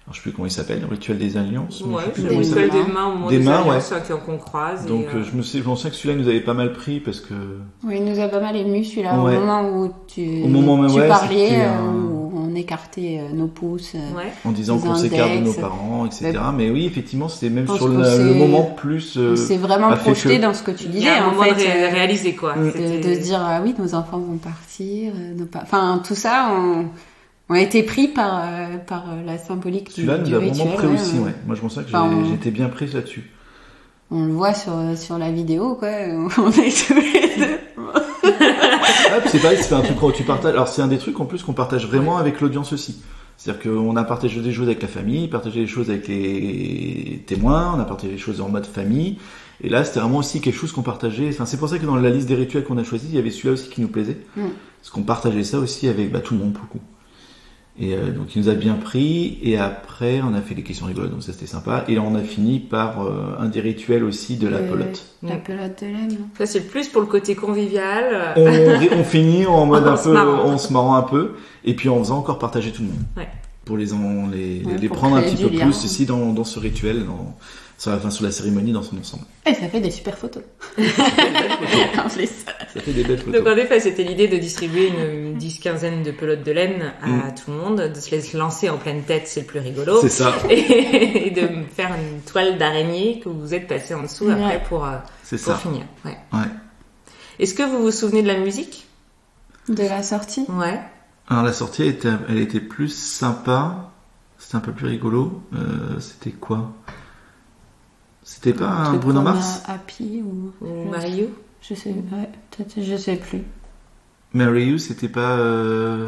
Alors, je sais plus comment il s'appelle, le rituel des alliances. mais Ouais, je sais plus c'est comment le il rituel s'appelle. des mains au moment Des des, mains, alliances ouais. hein, qu'on qu'on croise. Donc, et, euh, je me suis, je me souviens que celui-là il nous avait pas mal pris parce que. Oui, il nous a pas mal ému celui-là, Ouais. au moment où tu, Au moment même, tu ouais, parlais, c'était euh, un- où on écartait euh, nos pouces. euh, Ouais. En disant Les qu'on s'écarte de nos index. parents, et cetera. Mais oui, effectivement, c'était même Je pense sur le, qu'on le s'est- moment plus. euh, On s'est vraiment a fait projeté que- dans ce que tu Il y disais, a un en moment fait. de ré- euh, réaliser quoi. Mm. de, C'était- de se dire, ah oui, nos enfants vont partir. euh, nos pa- Enfin, tout ça, on, on a été pris par, euh, par euh, la symbolique du, Celui-là du nous a rituel. vraiment pris ouais, aussi, on- ouais. Moi, je pense que j'ai- Enfin, on- j'étais bien prise là-dessus. On le voit sur, sur la vidéo, quoi. On est tous les deux. Ah, puis c'est pareil, c'est un truc que tu partages. Alors, c'est un des trucs en plus qu'on partage vraiment avec l'audience aussi. C'est-à-dire qu'on a partagé des choses avec la famille, partagé des choses avec les témoins, on a partagé des choses en mode famille. Et là, c'était vraiment aussi quelque chose qu'on partageait. Enfin, c'est pour ça que dans la liste des rituels qu'on a choisi, il y avait celui-là aussi qui nous plaisait. Mm. Parce qu'on partageait ça aussi avec bah, tout le monde pour le coup. Et euh, donc, il nous a bien pris. Et après, on a fait des questions rigolotes, donc ça c'était sympa. Et là, on a fini par euh, un des rituels aussi de la Euh, pelote. La pelote de laine. Ça c'est plus pour le côté convivial. On, on finit en mode En un se peu, marrant. en se marrant un peu, et puis en faisant encore partager tout le monde. Ouais. Pour les, en, les, Ouais, les pour prendre un créer petit du peu lien. plus ici dans, dans ce rituel, dans, sur, la, enfin, sur la cérémonie dans son ensemble. Et ça fait des super photos. En plus. Ça fait des belles photos. Donc en effet, c'était l'idée de distribuer une dix-quinzaine de pelotes de laine à Mm. tout le monde, de se les lancer en pleine tête, c'est le plus rigolo. C'est ça, Et de faire une toile d'araignée que vous êtes passé en dessous Ouais. après pour, euh, c'est pour ça. finir. Ouais. Ouais. Est-ce que vous vous souvenez de la musique? De la sortie. Ouais. Alors la sortie, elle était, elle était plus sympa, c'était un peu plus rigolo. Euh, c'était quoi? C'était pas un truc Bruno comme, Mars? euh, Happy ou. Ou je- Mario? Je sais, ouais, peut-être, je sais plus. Mary You, c'était pas... Euh...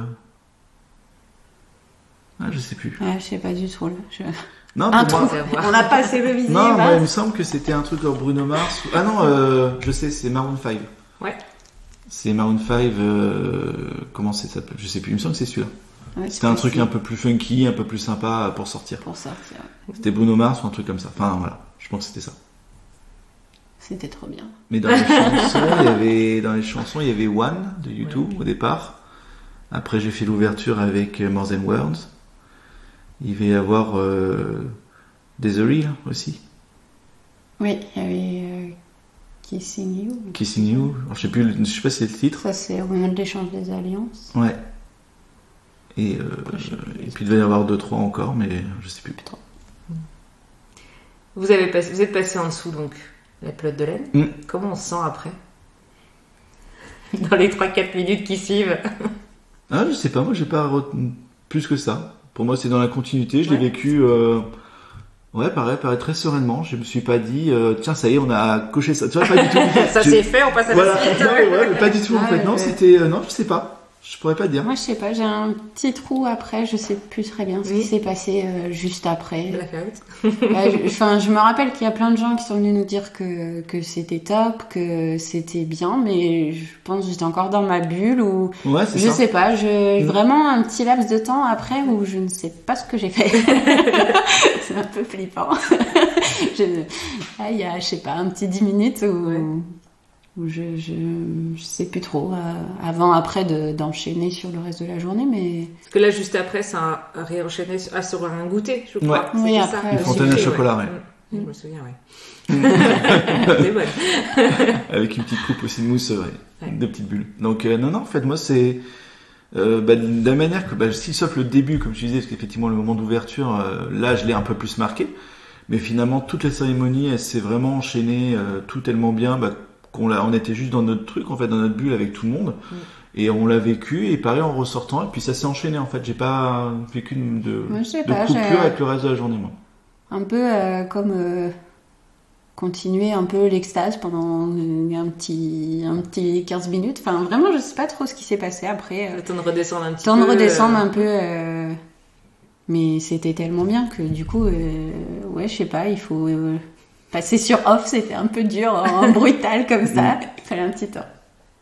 Ah, je sais plus. Ah, je sais pas du tout, là. Je- Non, Un pour moi... On va voir. On n'a pas assez révisé, Non, moi, va. il me semble que c'était un truc comme Bruno Mars. ou- Ah non, euh, je sais, c'est Maroon cinq. Ouais. C'est Maroon cinq, euh, comment c'est ça s'appelle? Je sais plus, il me semble que c'est celui-là. Ouais, C'était un truc possible un peu plus funky, un peu plus sympa pour sortir. pour sortir. C'était Bruno Mars ou un truc comme ça. Enfin voilà, je pense que c'était ça. C'était trop bien. Mais dans les chansons, il y avait dans les chansons, il y avait One de U deux Ouais. au départ. Après, j'ai fait l'ouverture avec euh, More Than Words. Il va y avoir euh, Desiree hein, aussi, Oui, il y avait euh, Kissing You. Kissing You. Alors, je sais plus, le- je sais pas si c'est le titre. Ça, c'est au moment de l'échange des alliances. Ouais. Et, euh, Après, je sais plus. et puis il devait y avoir deux trois encore, mais je sais plus. Plus trop. Vous, avez passé, vous êtes passé en dessous, donc, la pelote de laine. Mm. Comment on se sent après? Dans les trois quatre minutes qui suivent. Ah, je sais pas, moi j'ai pas retenu plus que ça. Pour moi, c'est dans la continuité. Je l'ai Ouais. vécu, euh, ouais, pareil, pareil, très sereinement. Je me suis pas dit, euh, tiens, ça y est, on a coché ça. Tu vois, pas du tout. Ça J'ai- c'est fait, on passe à Voilà, la suite. non, mais ouais, mais pas du tout en Ah, fait. ouais, Non, ouais. c'était, euh, non, je sais pas. Je pourrais pas te dire. Moi, je sais pas, j'ai un petit trou après, je sais plus très bien ce Oui. qui s'est passé euh, juste après. Blackout. Euh, je- Enfin, je me rappelle qu'il y a plein de gens qui sont venus nous dire que, que c'était top, que c'était bien, mais je pense que j'étais encore dans ma bulle ou Ouais, c'est je ça. sais pas, je, Mm. vraiment un petit laps de temps après où je ne sais pas ce que j'ai fait. C'est un peu flippant. Je- là, il y a, je sais pas, un petit dix minutes où, Ouais. où je, je, je sais plus trop, euh, avant, après de- d'enchaîner sur le reste de la journée, mais Parce que là, juste après, ça a réenchaîné sur, ah, sur un goûter, je crois. Ouais. C'était Oui, ça. après, Une euh, fontaine à Sucré, chocolat, ouais. Mm. Je me souviens, ouais. C'est bonne. Avec une petite coupe aussi de mousse, ouais, Ouais. de petites bulles. Donc euh, non, non, en fait, moi c'est euh, bah, de la manière que, bah, si sauf le début, comme tu disais, parce qu'effectivement le moment d'ouverture, euh, là, je l'ai un peu plus marqué. Mais finalement, toute la cérémonie, elle s'est vraiment enchaînée, euh, tout tellement bien, bah, qu'on l'a, on était juste dans notre truc, en fait, dans notre bulle avec tout le monde, Mm. et on l'a vécu. Et pareil en ressortant, et puis ça s'est enchaîné. En fait, j'ai pas vécu de, moi, je sais de pas, coupure j'ai avec le reste de la journée, moi. un peu euh, comme euh, continuer un peu l'extase pendant euh, un petit, un petit quinze minutes. Enfin, vraiment, je sais pas trop ce qui s'est passé après. euh, Le temps de redescendre un petit temps peu. de redescendre euh, un peu. euh, Mais c'était tellement bien que du coup, euh, ouais, je sais pas, il faut euh, passer sur off, c'était un peu dur, en brutal comme ça. Il fallait un petit temps.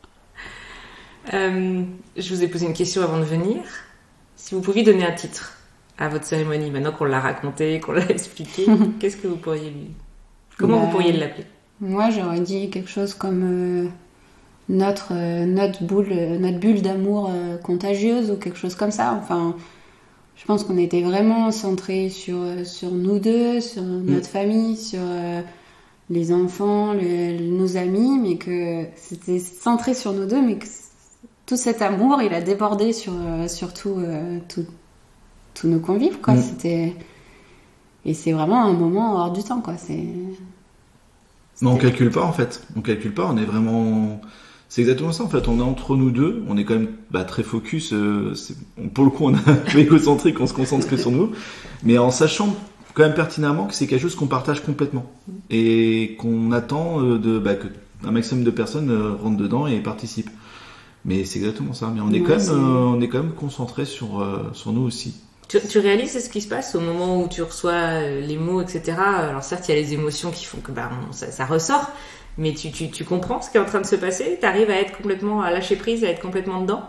Euh, je vous ai posé une question avant de venir. Si vous pouviez donner un titre à votre cérémonie, maintenant qu'on l'a raconté, qu'on l'a expliqué, qu'est-ce que vous pourriez lui... Comment Bah, vous pourriez l'appeler? Moi, j'aurais dit quelque chose comme euh, notre, euh, notre, boule, euh, notre bulle d'amour euh, contagieuse ou quelque chose comme ça. Enfin, je pense qu'on était vraiment centrés sur, sur nous deux, sur notre mmh. famille, sur euh, les enfants, les, nos amis, mais que c'était centré sur nous deux, mais que tout cet amour, il a débordé sur, sur tout, euh, tout, tous nos convives, quoi. Mmh. C'était... Et c'est vraiment un moment hors du temps, quoi. C'est... Mais on calcule pas, en fait. On calcule pas, on est vraiment... C'est exactement ça, en fait. On est entre nous deux, on est quand même bah, très focus. Euh, c'est... Pour le coup, on est un peu égocentrique, on se concentre que sur nous. Mais en sachant quand même pertinemment que c'est quelque chose qu'on partage complètement. Et qu'on attend euh, de, bah, qu'un maximum de personnes euh, rentrent dedans et participent. Mais c'est exactement ça. Mais on est, ouais, quand, même, euh, on est quand même concentré sur, euh, sur nous aussi. Tu, tu réalises ce qui se passe au moment où tu reçois les mots, et cetera. Alors certes, il y a les émotions qui font que bah, on, ça, ça ressort, mais tu, tu, tu comprends ce qui est en train de se passer. Tu arrives à être complètement, à lâcher prise, à être complètement dedans.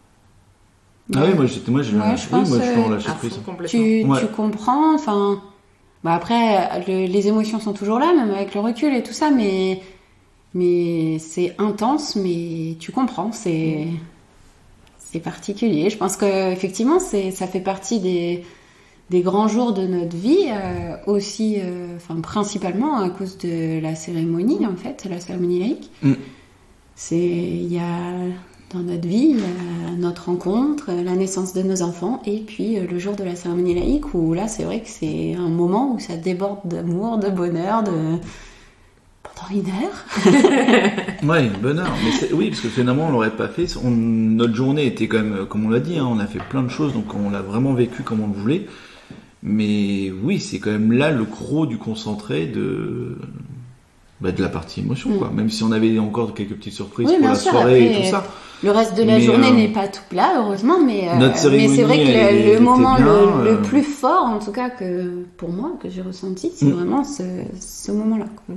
Ah oui, moi, j'étais, moi, j'ai, ouais, je oui, pense, moi, je suis en euh, lâcher prise. Tu, ouais. tu comprends, enfin, bah après, le, les émotions sont toujours là, même avec le recul et tout ça, mais, mais c'est intense, mais tu comprends, c'est. Mmh. C'est particulier. Je pense qu'effectivement, c'est, ça fait partie des, des grands jours de notre vie, euh, aussi, euh, enfin, principalement à cause de la cérémonie, en fait, la cérémonie laïque. Mm. C'est, il y a, dans notre vie, la, notre rencontre, la naissance de nos enfants, et puis euh, le jour de la cérémonie laïque, où là, c'est vrai que c'est un moment où ça déborde d'amour, de bonheur, de... pendant une heure. Ouais, une bonne heure. Mais c'est, oui, parce que finalement, on l'aurait pas fait. On, notre journée était quand même, comme on l'a dit, hein, on a fait plein de choses, donc on l'a vraiment vécu comme on le voulait. Mais oui, c'est quand même là le gros du concentré de, bah, de la partie émotion, mmh. quoi. Même si on avait encore quelques petites surprises oui, pour la sûr, soirée après, et tout ça. Le reste de la mais journée euh, n'est pas tout plat, heureusement, mais, euh, notre mais c'est vrai que elle, le, le moment bien, le, euh... le plus fort, en tout cas, que pour moi, que j'ai ressenti, c'est mmh. vraiment ce, ce moment-là, quoi.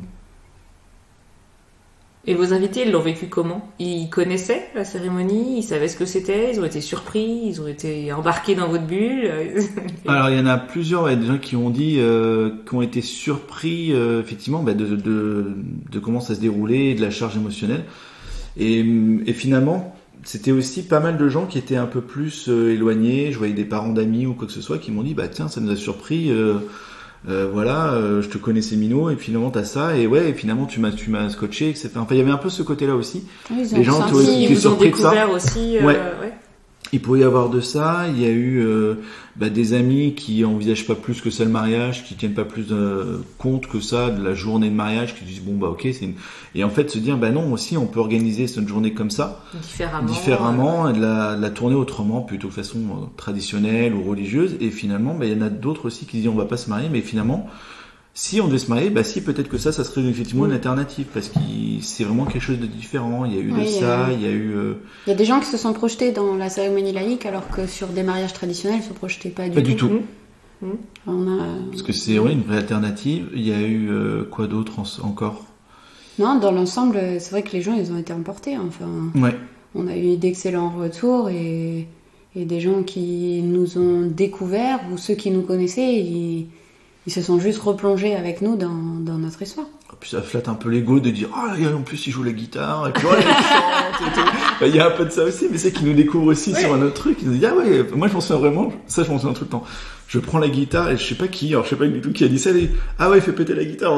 Et vos invités, ils l'ont vécu comment ? Ils connaissaient la cérémonie, ils savaient ce que c'était, ils ont été surpris, ils ont été embarqués dans votre bulle. Alors il y en a plusieurs, ouais, des gens qui ont dit, euh, qui ont été surpris euh, effectivement bah, de, de, de comment ça se déroulait, de la charge émotionnelle. Et, et finalement, c'était aussi pas mal de gens qui étaient un peu plus euh, éloignés. Je voyais des parents d'amis ou quoi que ce soit qui m'ont dit, bah tiens, ça nous a surpris. Euh, Euh, voilà, euh, je te connaissais Mino et finalement t'as ça et ouais et finalement tu m'as tu m'as scotché et cetera. Enfin il y avait un peu ce côté-là aussi. Oui, les gens qui étaient surpris de ça. Aussi, euh, ouais. ouais. Il pouvait y avoir de ça. Il y a eu euh, bah, des amis qui envisagent pas plus que ça le mariage, qui tiennent pas plus de, compte que ça de la journée de mariage, qui disent bon bah ok c'est une... et en fait se dire bah non aussi on peut organiser cette journée comme ça différemment, différemment et de la, de la tourner autrement plutôt de façon euh, traditionnelle ou religieuse et finalement bah il y en a d'autres aussi qui disent on va pas se marier mais finalement si on devait se marier, bah si peut-être que ça, ça serait effectivement une alternative parce que c'est vraiment quelque chose de différent. Il y a eu oui, de ça, il y a eu. Euh... Il y a des gens qui se sont projetés dans la cérémonie laïque alors que sur des mariages traditionnels, ils se projetaient pas du pas tout. Pas du tout. Mmh. On a... Parce que c'est ouais, une vraie alternative. Il y a eu euh, quoi d'autre en... encore ? Non, dans l'ensemble, c'est vrai que les gens, ils ont été emportés. Enfin, ouais. On a eu d'excellents retours et, et des gens qui nous ont découverts ou ceux qui nous connaissaient. Ils... Ils se sont juste replongés avec nous dans, dans notre histoire. Et puis ça flatte un peu l'ego de dire ah oh, en plus il joue la guitare et puis oh, il chante et tout. Bah, il y a un peu de ça aussi, mais c'est qu'ils nous découvrent aussi ouais. sur un autre truc. Ils nous disent ah ouais, moi je m'en souviens vraiment, ça je m'en souviens tout le temps. Je prends la guitare et je sais pas qui, alors je sais pas du tout qui a dit ça. Et, ah ouais, il fait péter la guitare.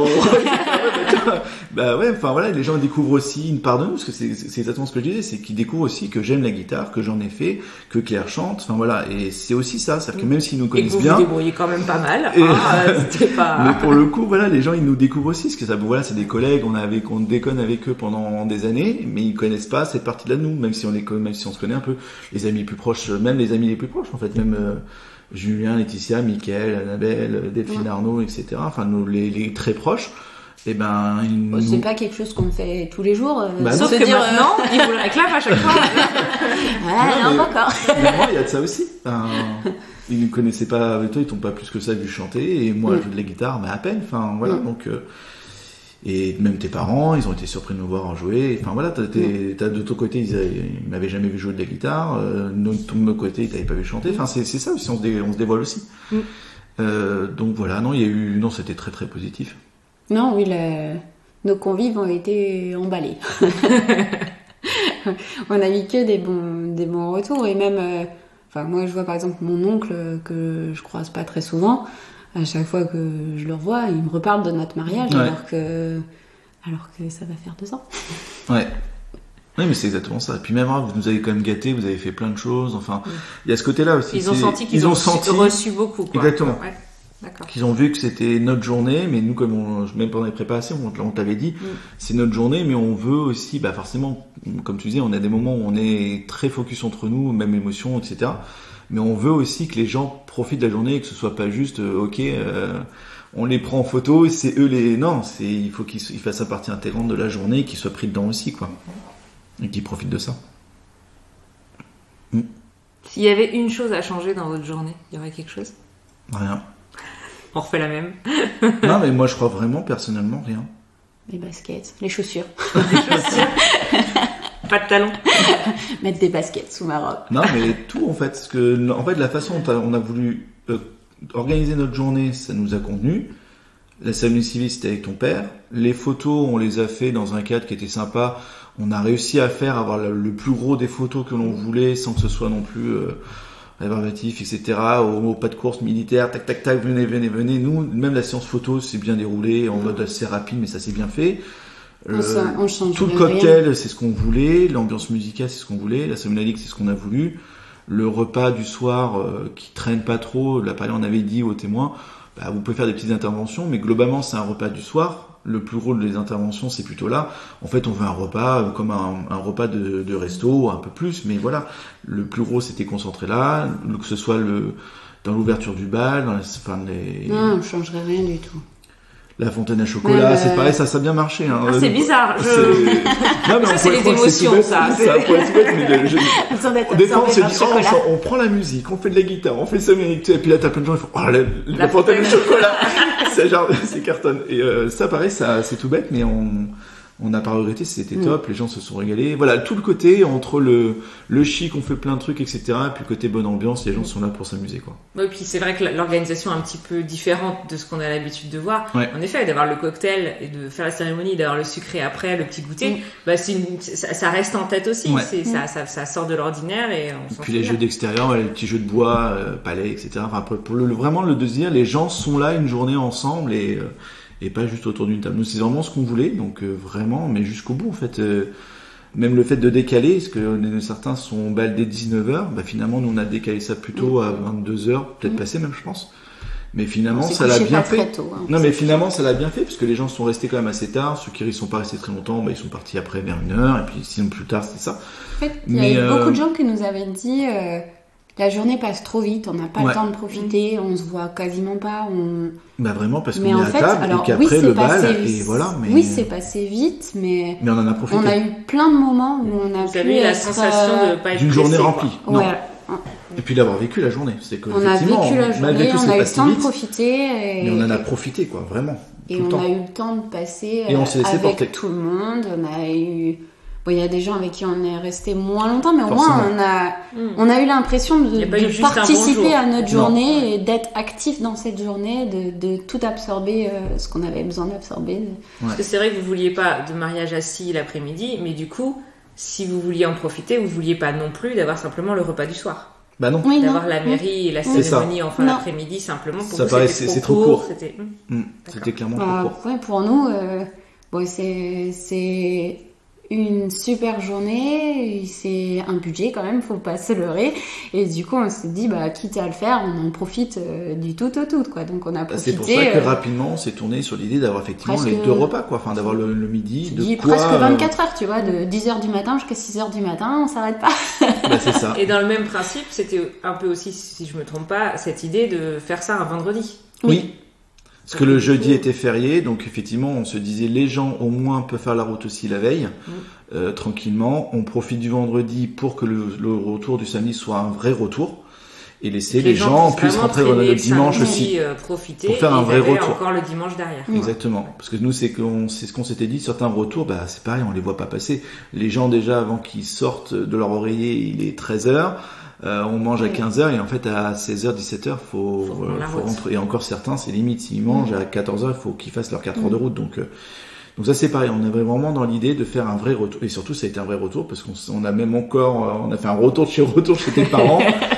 Bah ouais, enfin voilà, les gens découvrent aussi une part de nous, parce que c'est, c'est exactement ce que je disais, c'est qu'ils découvrent aussi que j'aime la guitare, que j'en ai fait, que Claire chante, enfin voilà, et c'est aussi ça, c'est-à-dire que même s'ils nous connaissent et que vous bien, vous débrouillez quand même pas mal. Et... Ah, c'était pas... Mais pour le coup, voilà, les gens ils nous découvrent aussi, parce que ça, voilà, c'est des collègues, on avait, on déconne avec eux pendant des années, mais ils connaissent pas cette partie-là de nous, même si on les, même si on se connaît un peu, les amis plus proches, même les amis les plus proches, en fait, même. Euh, Julien, Laetitia, Mickaël, Annabelle, Delphine, ouais. Arnaud, et cetera. Enfin, nous, les, les très proches, eh ben, ils bon, nous... c'est pas quelque chose qu'on fait tous les jours. Euh, bah sauf que dire, maintenant, euh... ils vous le réclament à chaque fois. Ouais, non, non, pas encore. Mais moi, il y a de ça aussi. Enfin, ils ne connaissaient pas, toi, ils t'ont pas plus que ça vu chanter, et moi, mm. je joue de la guitare, mais à peine. Enfin, voilà, mm. donc. Euh... Et même tes parents, ils ont été surpris de nous voir en jouer. Enfin voilà, t'as, t'es, t'as de ton côté, ils, avaient, ils m'avaient jamais vu jouer de la guitare. Euh, de ton côté, ils t'avaient pas vu chanter. Enfin c'est, c'est ça aussi, on se, dé, on se dévoile aussi. Mm. Euh, donc voilà, non, il y a eu, non, c'était très très positif. Non, oui, le... nos convives ont été emballés. On a eu que des bons, des bons retours et même, euh... Enfin, moi, je vois par exemple mon oncle que je croise pas très souvent. À chaque fois que je le revois, il me reparle de notre mariage, Ouais. alors que alors que ça va faire deux ans. Ouais. Oui, mais c'est exactement ça. Et puis même, hein, vous nous avez quand même gâtés, vous avez fait plein de choses. Enfin, il Mm. y a ce côté-là aussi. Ils ont c'est- senti qu'ils ils ont, ont senti reçu beaucoup. Quoi. Exactement. Ouais. D'accord. qu'ils ont vu que c'était notre journée, mais nous, comme on, même pendant les préparations, on, on t'avait dit, Mm. c'est notre journée, mais on veut aussi, bah forcément, comme tu disais, on a des moments où on est très focus entre nous, même émotion, et cetera. Mais on veut aussi que les gens profitent de la journée et que ce soit pas juste, euh, ok, euh, on les prend en photo, et c'est eux les... Non, c'est, il faut qu'ils ils fassent partie intégrante de la journée et qu'ils soient pris dedans aussi, quoi. Et qu'ils profitent de ça. S'il y avait une chose à changer dans votre journée, il y aurait quelque chose? Rien. On refait la même. Non, mais moi, je crois vraiment, personnellement, rien. Les baskets, les chaussures. Pas de talons. Mettre des baskets sous ma robe. Non, mais tout en fait, parce que en fait la façon dont on a voulu euh, organiser notre journée, ça nous a convenu. La cérémonie civile, c'était avec ton père. Les photos, on les a fait dans un cadre qui était sympa. On a réussi à faire avoir le, le plus gros des photos que l'on voulait, sans que ce soit non plus euh, rébarbatif, et cetera. Au, au pas de course militaire, tac tac tac, venez venez venez. Nous, même la séance photo, c'est bien déroulé en mode assez rapide, mais ça s'est bien fait. On s'en- on change tout le de cocktail, c'est ce qu'on voulait. L'ambiance musicale, c'est ce qu'on voulait. La cérémonie, c'est ce qu'on a voulu. Le repas du soir, euh, qui traîne pas trop. Là, pareil, on avait dit aux témoins, bah, vous pouvez faire des petites interventions, mais globalement, c'est un repas du soir. Le plus gros des interventions, c'est plutôt là. En fait, on veut un repas euh, comme un, un repas de, de resto, un peu plus, mais voilà. Le plus gros, c'était concentré là. Le- Que ce soit le dans l'ouverture du bal, dans les, enfin, les, Non, on changerait rien du tout. la fontaine à chocolat, Ouais, c'est bah, pareil, ça, ça a bien marché. Hein. Ah, c'est bizarre. Je... C'est- Non, mais Ça, on c'est pourrait les croire que c'est tout émotions, bête, ça. ça pourrait être tout bête, mais le- je- Sans d'être Des fois, on se absorbé dit, par oh, le on, chocolat. s'en- on prend la musique, on fait de la guitare, on fait ça, mais et puis là, t'as plein de gens qui font, oh, la, la, La fontaine de fontaine. chocolat. C'est genre, c'est cartonne. Et euh, ça, pareil, ça, c'est tout bête, mais on, on n'a pas regretté, c'était Mm. top, les gens se sont régalés. Voilà, tout le côté entre le, le chic, on fait plein de trucs, et cetera, et puis le côté bonne ambiance, les gens sont là pour s'amuser, quoi. Oui, puis c'est vrai que l'organisation est un petit peu différente de ce qu'on a l'habitude de voir. Ouais. En effet, d'avoir le cocktail et de faire la cérémonie, d'avoir le sucré après, le petit goûter, Mm. bah c'est une- ça, ça reste en tête aussi. Ouais. C'est, ça, ça, ça sort de l'ordinaire et on Et s'en puis les souvient. jeux d'extérieur, ouais, les petits jeux de bois, euh, palais, et cetera. Enfin, pour, pour le, vraiment le désir, les gens sont là une journée ensemble et, euh, et pas juste autour d'une table. Nous, c'est vraiment ce qu'on voulait, donc euh, vraiment, mais jusqu'au bout en fait. Euh, même le fait de décaler, parce que euh, certains sont bal dès dix-neuf heures, bah finalement nous on a décalé ça plutôt à vingt-deux heures, peut-être Mm. passé même je pense. Mais finalement On s'est ça l'a couché bien pas fait. très tôt, hein. Non mais finalement ça l'a bien fait parce que les gens sont restés quand même assez tard. Ceux qui ne sont pas restés très longtemps, bah, ils sont partis après vers une heure et puis sinon plus tard c'était ça. En fait, il y a Mais, eu euh, beaucoup de gens qui nous avaient dit euh, la journée passe trop vite, on n'a pas Ouais. le temps de profiter, on se voit quasiment pas. On... Bah vraiment parce qu'on Mais est en à fait, table alors et oui, qu'après c'est le bal passé, et voilà. Mais oui, c'est passé vite, mais mais on en a profité. on a eu plein de moments où on a Vous pu avez eu la être, sensation euh, de pas être D'une journée pressé, remplie. quoi. Non. Ouais. Et puis d'avoir vécu la journée, c'est que On a effectivement, vécu la malgré journée, tout on c'est a eu le passé temps de vite, profiter et, mais on en a profité quoi, vraiment. et tout le on temps. a eu le temps de passer Et on euh, s'est laissé avec porter. tout le monde. On a eu, bon, il y a des gens avec qui on est resté moins longtemps, mais au moins Forcément. on a, Mm. on a eu l'impression de, Il y a pas de eu juste un participer bonjour. à notre Non. journée et d'être actif dans cette journée, de, de tout absorber euh, ce qu'on avait besoin d'absorber. Parce que c'est vrai que vous vouliez pas de mariage assis l'après-midi, mais du coup, si vous vouliez en profiter, vous vouliez pas non plus d'avoir simplement le repas du soir. Bah non. Oui, D'avoir non. la mairie et la C'est ça. cérémonie en fin Non. d'après-midi simplement pour Ça vous, paraît- c'était c'est- trop c'est trop court. C'était... Mm. C'était clairement trop Bah, court. ouais, pour nous, euh, bon, c'est, c'est une super journée, c'est un budget quand même, faut pas se leurrer. Et du coup, on s'est dit, bah, quitte à le faire, on en profite euh, du tout au tout, quoi. Donc, on a Bah, c'est profité. pour ça que euh, rapidement on s'est tourné sur l'idée d'avoir effectivement presque- les deux repas quoi, enfin d'avoir le, le midi, tu de dis quoi. presque euh, vingt-quatre heures, tu vois, de dix heures du matin jusqu'à six heures du matin, on s'arrête pas. Bah c'est ça. Et dans le même principe, c'était un peu aussi, si je me trompe pas, cette idée de faire ça un vendredi. Oui. Parce que le jeudi était férié, donc effectivement, on se disait les gens au moins peuvent faire la route aussi la veille, Mm. euh, tranquillement. On profite du vendredi pour que le, le retour du samedi soit un vrai retour et laisser les, gens puissent vraiment rentrer traîner le le dimanche samedi, aussi. euh, profiter Pour faire et un ils vrai avaient retour. encore le dimanche derrière. Mm. Exactement. Parce que nous, c'est qu'on, c'est ce qu'on s'était dit. Certains retours, bah c'est pareil, on les voit pas passer. Les gens déjà avant qu'ils sortent de leur oreiller, il est treize heures. Euh, on mange à Oui. quinze heures et en fait à seize heures, dix-sept heures, faut, Faut prendre euh, la faut route. rentrer. Et encore certains, c'est limite. S'ils mangent à quatorze heures, il faut qu'ils fassent leurs quatre heures de route. Donc, euh, donc ça c'est pareil. On avait vraiment dans l'idée de faire un vrai retour. Et surtout, ça a été un vrai retour parce qu'on s- on a même encore, euh, on a fait un retour de chez retour chez tes parents.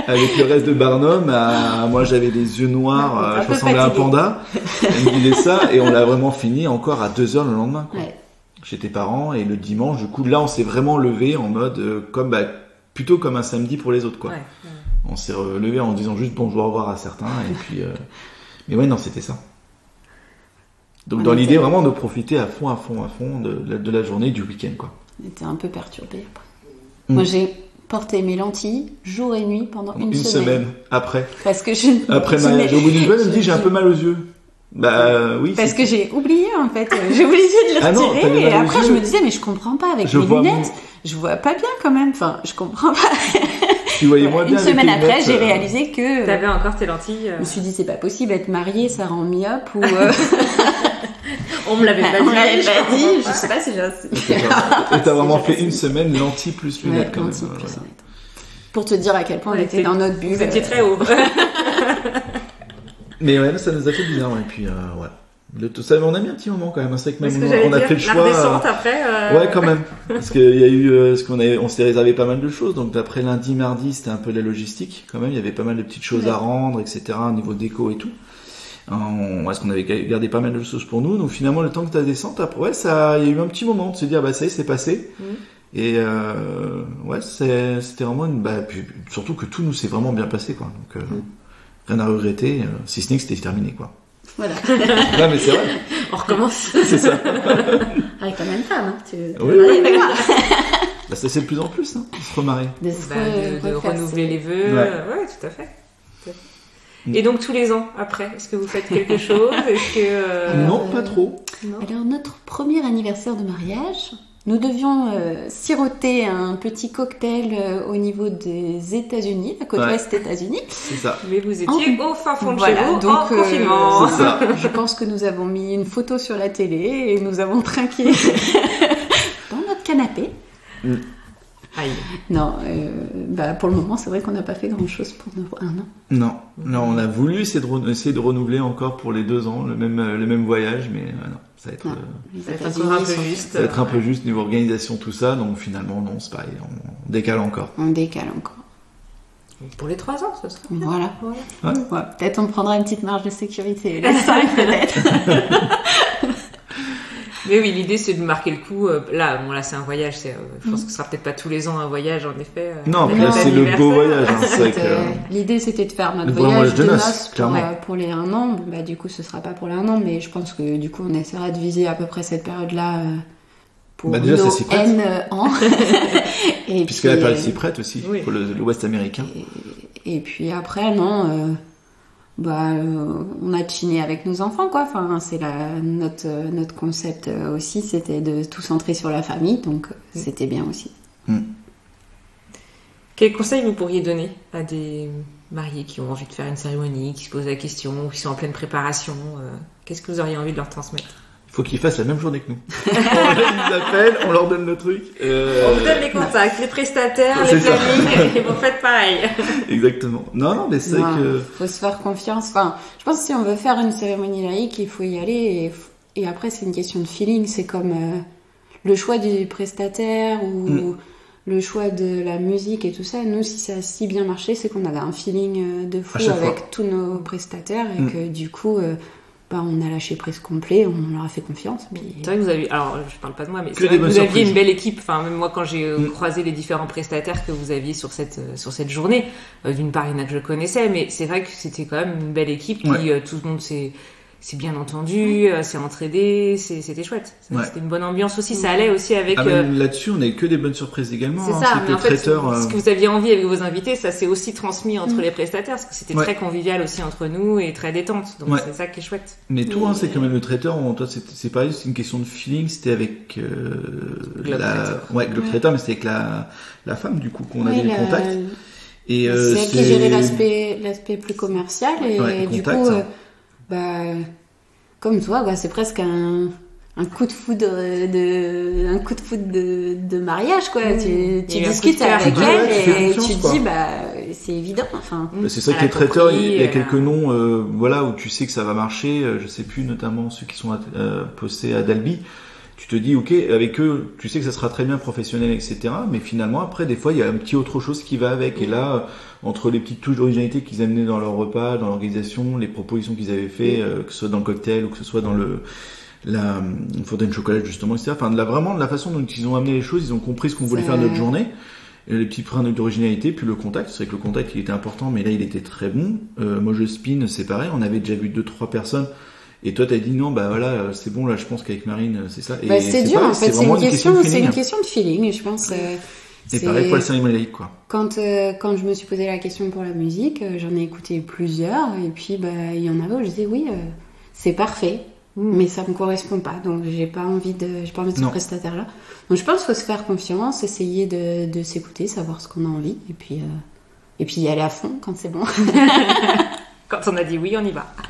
avec le reste de Barnum. À, moi, j'avais des yeux noirs, euh, je ressemblais à un panda. Elle me disait ça, et on l'a vraiment fini encore à deux heures le lendemain, quoi. Ouais. Chez tes parents, et le dimanche, du coup, là, on s'est vraiment levé en mode, euh, comme, bah, plutôt comme un samedi pour les autres, quoi. Ouais, ouais. On s'est relevé en disant juste bonjour, au revoir à certains, et puis, euh... mais ouais, non, c'était ça. Donc, on dans l'idée, vraiment, de profiter à fond, à fond, à fond de, de, de la journée, du week-end, quoi. On était un peu perturbés après. Mmh. Moi, j'ai porté mes lentilles jour et nuit pendant une, une semaine. Une semaine, après. Parce que je... Après mariage. Au bout d'une semaine, elle me dit, j'ai un peu mal aux yeux. Bah oui. Parce que j'ai oublié, en fait. J'ai oublié de le retirer. Ah non, et après, je me disais, mais je comprends pas. Avec je mes lunettes, mon... je vois pas bien quand même. Enfin, je comprends pas. Tu voyais moins bien. Une semaine après, j'ai réalisé que... T'avais encore tes lentilles. Euh... Je me suis dit, c'est pas possible, être mariée, ça rend myope ou... Euh... On me l'avait pas dit. On me l'avait pas dit. Je sais pas si j'ai... Et t'as vraiment fait une semaine lentilles plus lunettes, ouais, quand même. Plus ouais. lunettes. Pour te dire à quel point ouais, on était dans notre bulle. Vous étiez très haut. Mais ouais, ça nous a fait bizarre. Et puis, euh, ouais. Le, tout ça, on a mis un petit moment quand même. C'est vrai que même que on, on a dire, fait le choix. La redescente après. Euh... Ouais, quand même. Parce qu'il y a eu, euh, parce qu'on avait, on s'était réservé pas mal de choses. Donc d'après lundi, mardi, c'était un peu la logistique. Quand même, il y avait pas mal de petites choses ouais. à rendre, et cetera. Au niveau déco et tout. On, parce qu'on avait gardé pas mal de choses pour nous. Donc finalement, le temps que ta descente, après, ouais, ça, il y a eu un petit moment de se dire, bah ça y est, c'est passé. Mmh. Et euh, ouais, c'est, c'était vraiment une, bah, puis, surtout que tout nous s'est vraiment bien passé, quoi. Donc euh, mmh. rien à regretter, euh, si ce n'est que c'était terminé, quoi. Voilà. Non, mais c'est vrai. On recommence. C'est ça. Avec la même femme, hein. Tu... Oui, oui, oui. Bah, ça, c'est de plus en plus, hein, de se remarier. De, se bah, de, de renouveler les vœux. Ouais. ouais, tout à fait. Tout à fait. Et donc tous les ans après, est-ce que vous faites quelque chose? Est-ce que euh... non, pas trop. Non. Alors notre premier anniversaire de mariage, nous devions euh, siroter un petit cocktail euh, au niveau des États-Unis, la côte ouais. ouest États-Unis. C'est ça. Mais vous étiez en... au fin fond de voilà, chez vous, donc, en confinement. Euh, c'est ça. Je pense que nous avons mis une photo sur la télé et nous avons trinqué dans notre canapé. Mm. Aïe. Non, euh, bah pour le moment, c'est vrai qu'on n'a pas fait grand-chose pour un an. Non, non, on a voulu essayer de, re- essayer de renouveler encore pour les deux ans le même, le même voyage, mais euh, non, ça va être, non, euh, ça va être encore un peu juste. Ça va être un peu juste niveau organisation, tout ça, donc finalement, non, c'est pareil, on décale encore. On décale encore. Pour les trois ans, ça sera bien. Voilà. Ouais. Ouais, peut-être on prendra une petite marge de sécurité. Les cinq, peut-être. Mais oui, l'idée c'est de marquer le coup. Là, bon, là c'est un voyage. C'est, euh, je pense que ce sera peut-être pas tous les ans un voyage, en effet. Euh, non, mais c'est le beau voyage. Hein, c'est vrai que... L'idée c'était de faire notre voyage de noces pour, euh, pour les un an. Bon, bah, du coup, ce sera pas pour les un an, mais je pense que du coup, on essaiera de viser à peu près cette période-là euh, pour bah, déjà, nos c'est N ans. Et puisque puis, la période euh, s'y prête aussi oui. pour le, l'Ouest américain. Et, et puis après, non. Euh, Bah, euh, on a chiné avec nos enfants, quoi. Enfin, c'est la, notre, notre concept aussi, c'était de tout centrer sur la famille, donc mmh. c'était bien aussi. Mmh. Quels conseils vous pourriez donner à des mariés qui ont envie de faire une cérémonie, qui se posent la question, qui sont en pleine préparation? euh, Qu'est-ce que vous auriez envie de leur transmettre? Il faut qu'ils fassent la même journée que nous. On les appelle, on leur donne le truc. Euh... On vous donne les contacts, les prestataires, c'est les plannings, et vous faites pareil. Exactement. Non, non, mais c'est vrai que... faut se faire confiance. Enfin, je pense que si on veut faire une cérémonie laïque, il faut y aller. Et, et après, c'est une question de feeling. C'est comme euh, le choix du prestataire ou mm. le choix de la musique et tout ça. Nous, si ça a si bien marché, c'est qu'on avait un feeling de fou avec fois. tous nos prestataires et mm. que du coup... Euh, Bah, on a lâché prise complet, on leur a fait confiance. Puis... C'est vrai que vous avez, alors je parle pas de moi, mais c'est vrai que vous surprises. aviez une belle équipe. Enfin, même moi, quand j'ai mmh. croisé les différents prestataires que vous aviez sur cette sur cette journée, euh, d'une part, il y en a que je connaissais, mais c'est vrai que c'était quand même une belle équipe. Qui ouais. euh, tout le monde s'est s'est bien entendu, euh, s'est entraidé, c'est, c'était chouette. C'était, ouais. c'était une bonne ambiance aussi. Ça allait aussi avec. Ah, euh... Là-dessus, on n'avait que des bonnes surprises également. C'est hein, ça. Mais en fait, traiteur, ce, euh... ce que vous aviez envie avec vos invités, ça s'est aussi transmis entre mmh. les prestataires, parce que c'était ouais. très convivial aussi entre nous et très détente. Donc ouais. c'est ça qui est chouette. Mais tout, hein, c'est quand même le traiteur. On, toi, c'est, c'est pareil, c'est une question de feeling. C'était avec euh, la, ouais, le traiteur, mais c'était avec la la femme du coup qu'on ouais, avait le contact. Et euh, c'est elle qui gérait l'aspect l'aspect plus commercial et ouais, du contact, coup, euh, bah. Comme toi, bah, c'est presque un, un coup de foudre de, un coup de foudre de, de mariage, quoi. Mmh. Tu, tu discutes avec elle ouais, et tu te dis, bah, c'est évident. Enfin, bah, c'est ça que les traiteurs, il y a quelques noms, euh, voilà, où tu sais que ça va marcher. Je sais plus, notamment ceux qui sont euh, postés à Dalby. tu te dis, ok, avec eux, tu sais que ça sera très bien professionnel, et cetera. Mais finalement, après, des fois, il y a un petit autre chose qui va avec. Et là, entre les petites touches d'originalité qu'ils amenaient dans leur repas, dans l'organisation, les propositions qu'ils avaient fait, euh, que ce soit dans le cocktail ou que ce soit dans le la fontaine de chocolat justement, et cetera. Enfin, de la, vraiment de la façon dont ils ont amené les choses, ils ont compris ce qu'on voulait faire de notre journée. Et les petits points d'originalité, puis le contact. C'est vrai que le contact, il était important, mais là, il était très bon. Euh, moi, je spin, c'est pareil. On avait déjà vu deux, trois personnes. Et toi, t'as dit non, bah voilà, c'est bon, là, je pense qu'avec Marine, c'est ça. Et bah, c'est, c'est dur, pas, en fait, c'est, une, une question, c'est une question de feeling, je pense. Euh, et c'est... pareil pour la cérémonie laïque, quoi. Quand, euh, quand je me suis posé la question pour la musique, euh, j'en ai écouté plusieurs, et puis, bah, il y en avait où je disais, oui, euh, c'est parfait, mmh. mais ça me correspond pas, donc j'ai pas envie de, j'ai pas envie de ce non. prestataire-là. Donc je pense qu'il faut se faire confiance, essayer de, de s'écouter, savoir ce qu'on a envie, et puis, euh, et puis y aller à fond quand c'est bon. Quand on a dit oui, on y va.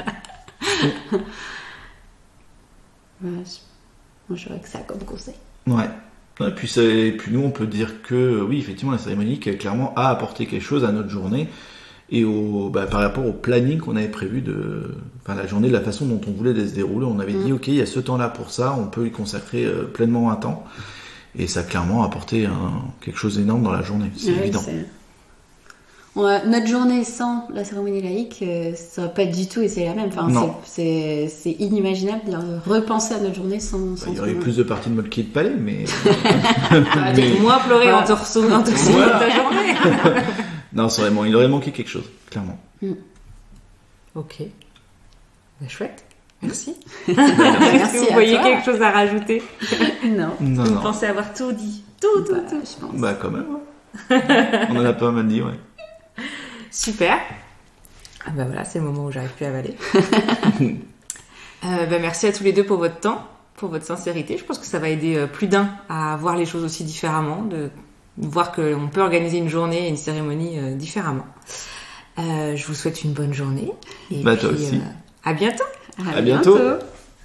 Ouais, moi j'aurais que ça comme conseil. Ouais. Et puis, ça, et puis nous on peut dire que oui effectivement la cérémonie clairement a apporté quelque chose à notre journée et au, bah, par rapport au planning qu'on avait prévu de, enfin la journée, de la façon dont on voulait se dérouler, on avait mmh. dit ok il y a ce temps là pour ça, on peut y consacrer euh, pleinement un temps et ça a clairement apporté un, quelque chose d'énorme dans la journée, c'est ouais, évident. C'est... On a, notre journée sans la cérémonie laïque, euh, ça aurait pas du tout été la même. Enfin, c'est, c'est, c'est inimaginable de repenser à notre journée sans. sans bah, il y aurait eu plus de parties de molki et de palais, mais. ah, mais... Moins pleurer voilà. en te ressouvenant de ta journée. Non, c'est vraiment, il aurait manqué quelque chose, clairement. Mm. Ok. Bah, chouette. Merci. Merci. Est-ce que vous voyez toi. quelque chose à rajouter? Non. Non, vous non. pensez avoir tout dit. Tout, tout, bah, tout. Je pense. Bah, quand même. Ouais. On en a pas mal dit, ouais. Super. Ah bah voilà, c'est le moment où j'arrive plus à avaler. euh, bah merci à tous les deux pour votre temps, pour votre sincérité. Je pense que ça va aider plus d'un à voir les choses aussi différemment, de voir qu'on peut organiser une journée et une cérémonie euh, différemment. Euh, je vous souhaite une bonne journée. Et bah puis, toi aussi. Euh, à bientôt. À, à bientôt. bientôt.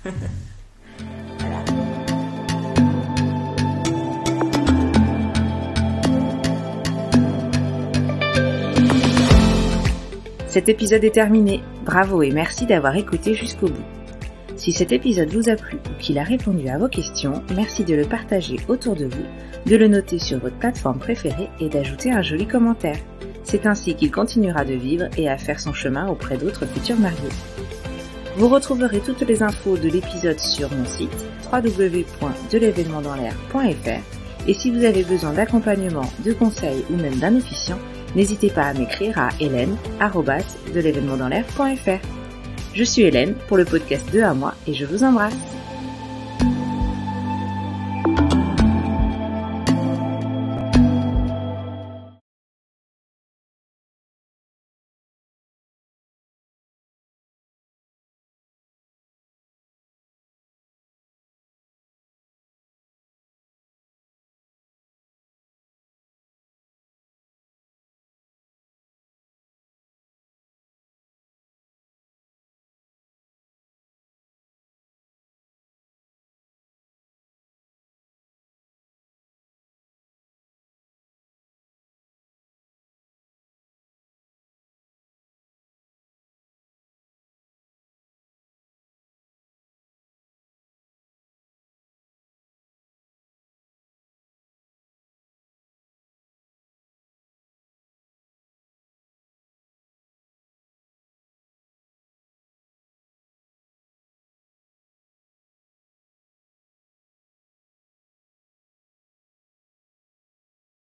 Cet épisode est terminé. Bravo et merci d'avoir écouté jusqu'au bout. Si cet épisode vous a plu ou qu'il a répondu à vos questions, merci de le partager autour de vous, de le noter sur votre plateforme préférée et d'ajouter un joli commentaire. C'est ainsi qu'il continuera de vivre et à faire son chemin auprès d'autres futurs mariés. Vous retrouverez toutes les infos de l'épisode sur mon site w w w point de l'événement dans l'air point f r et si vous avez besoin d'accompagnement, de conseils ou même d'un officiant, n'hésitez pas à m'écrire à hélène arobase de l'événement dans l'air point f r. Je suis Hélène pour le podcast de à moi et je vous embrasse.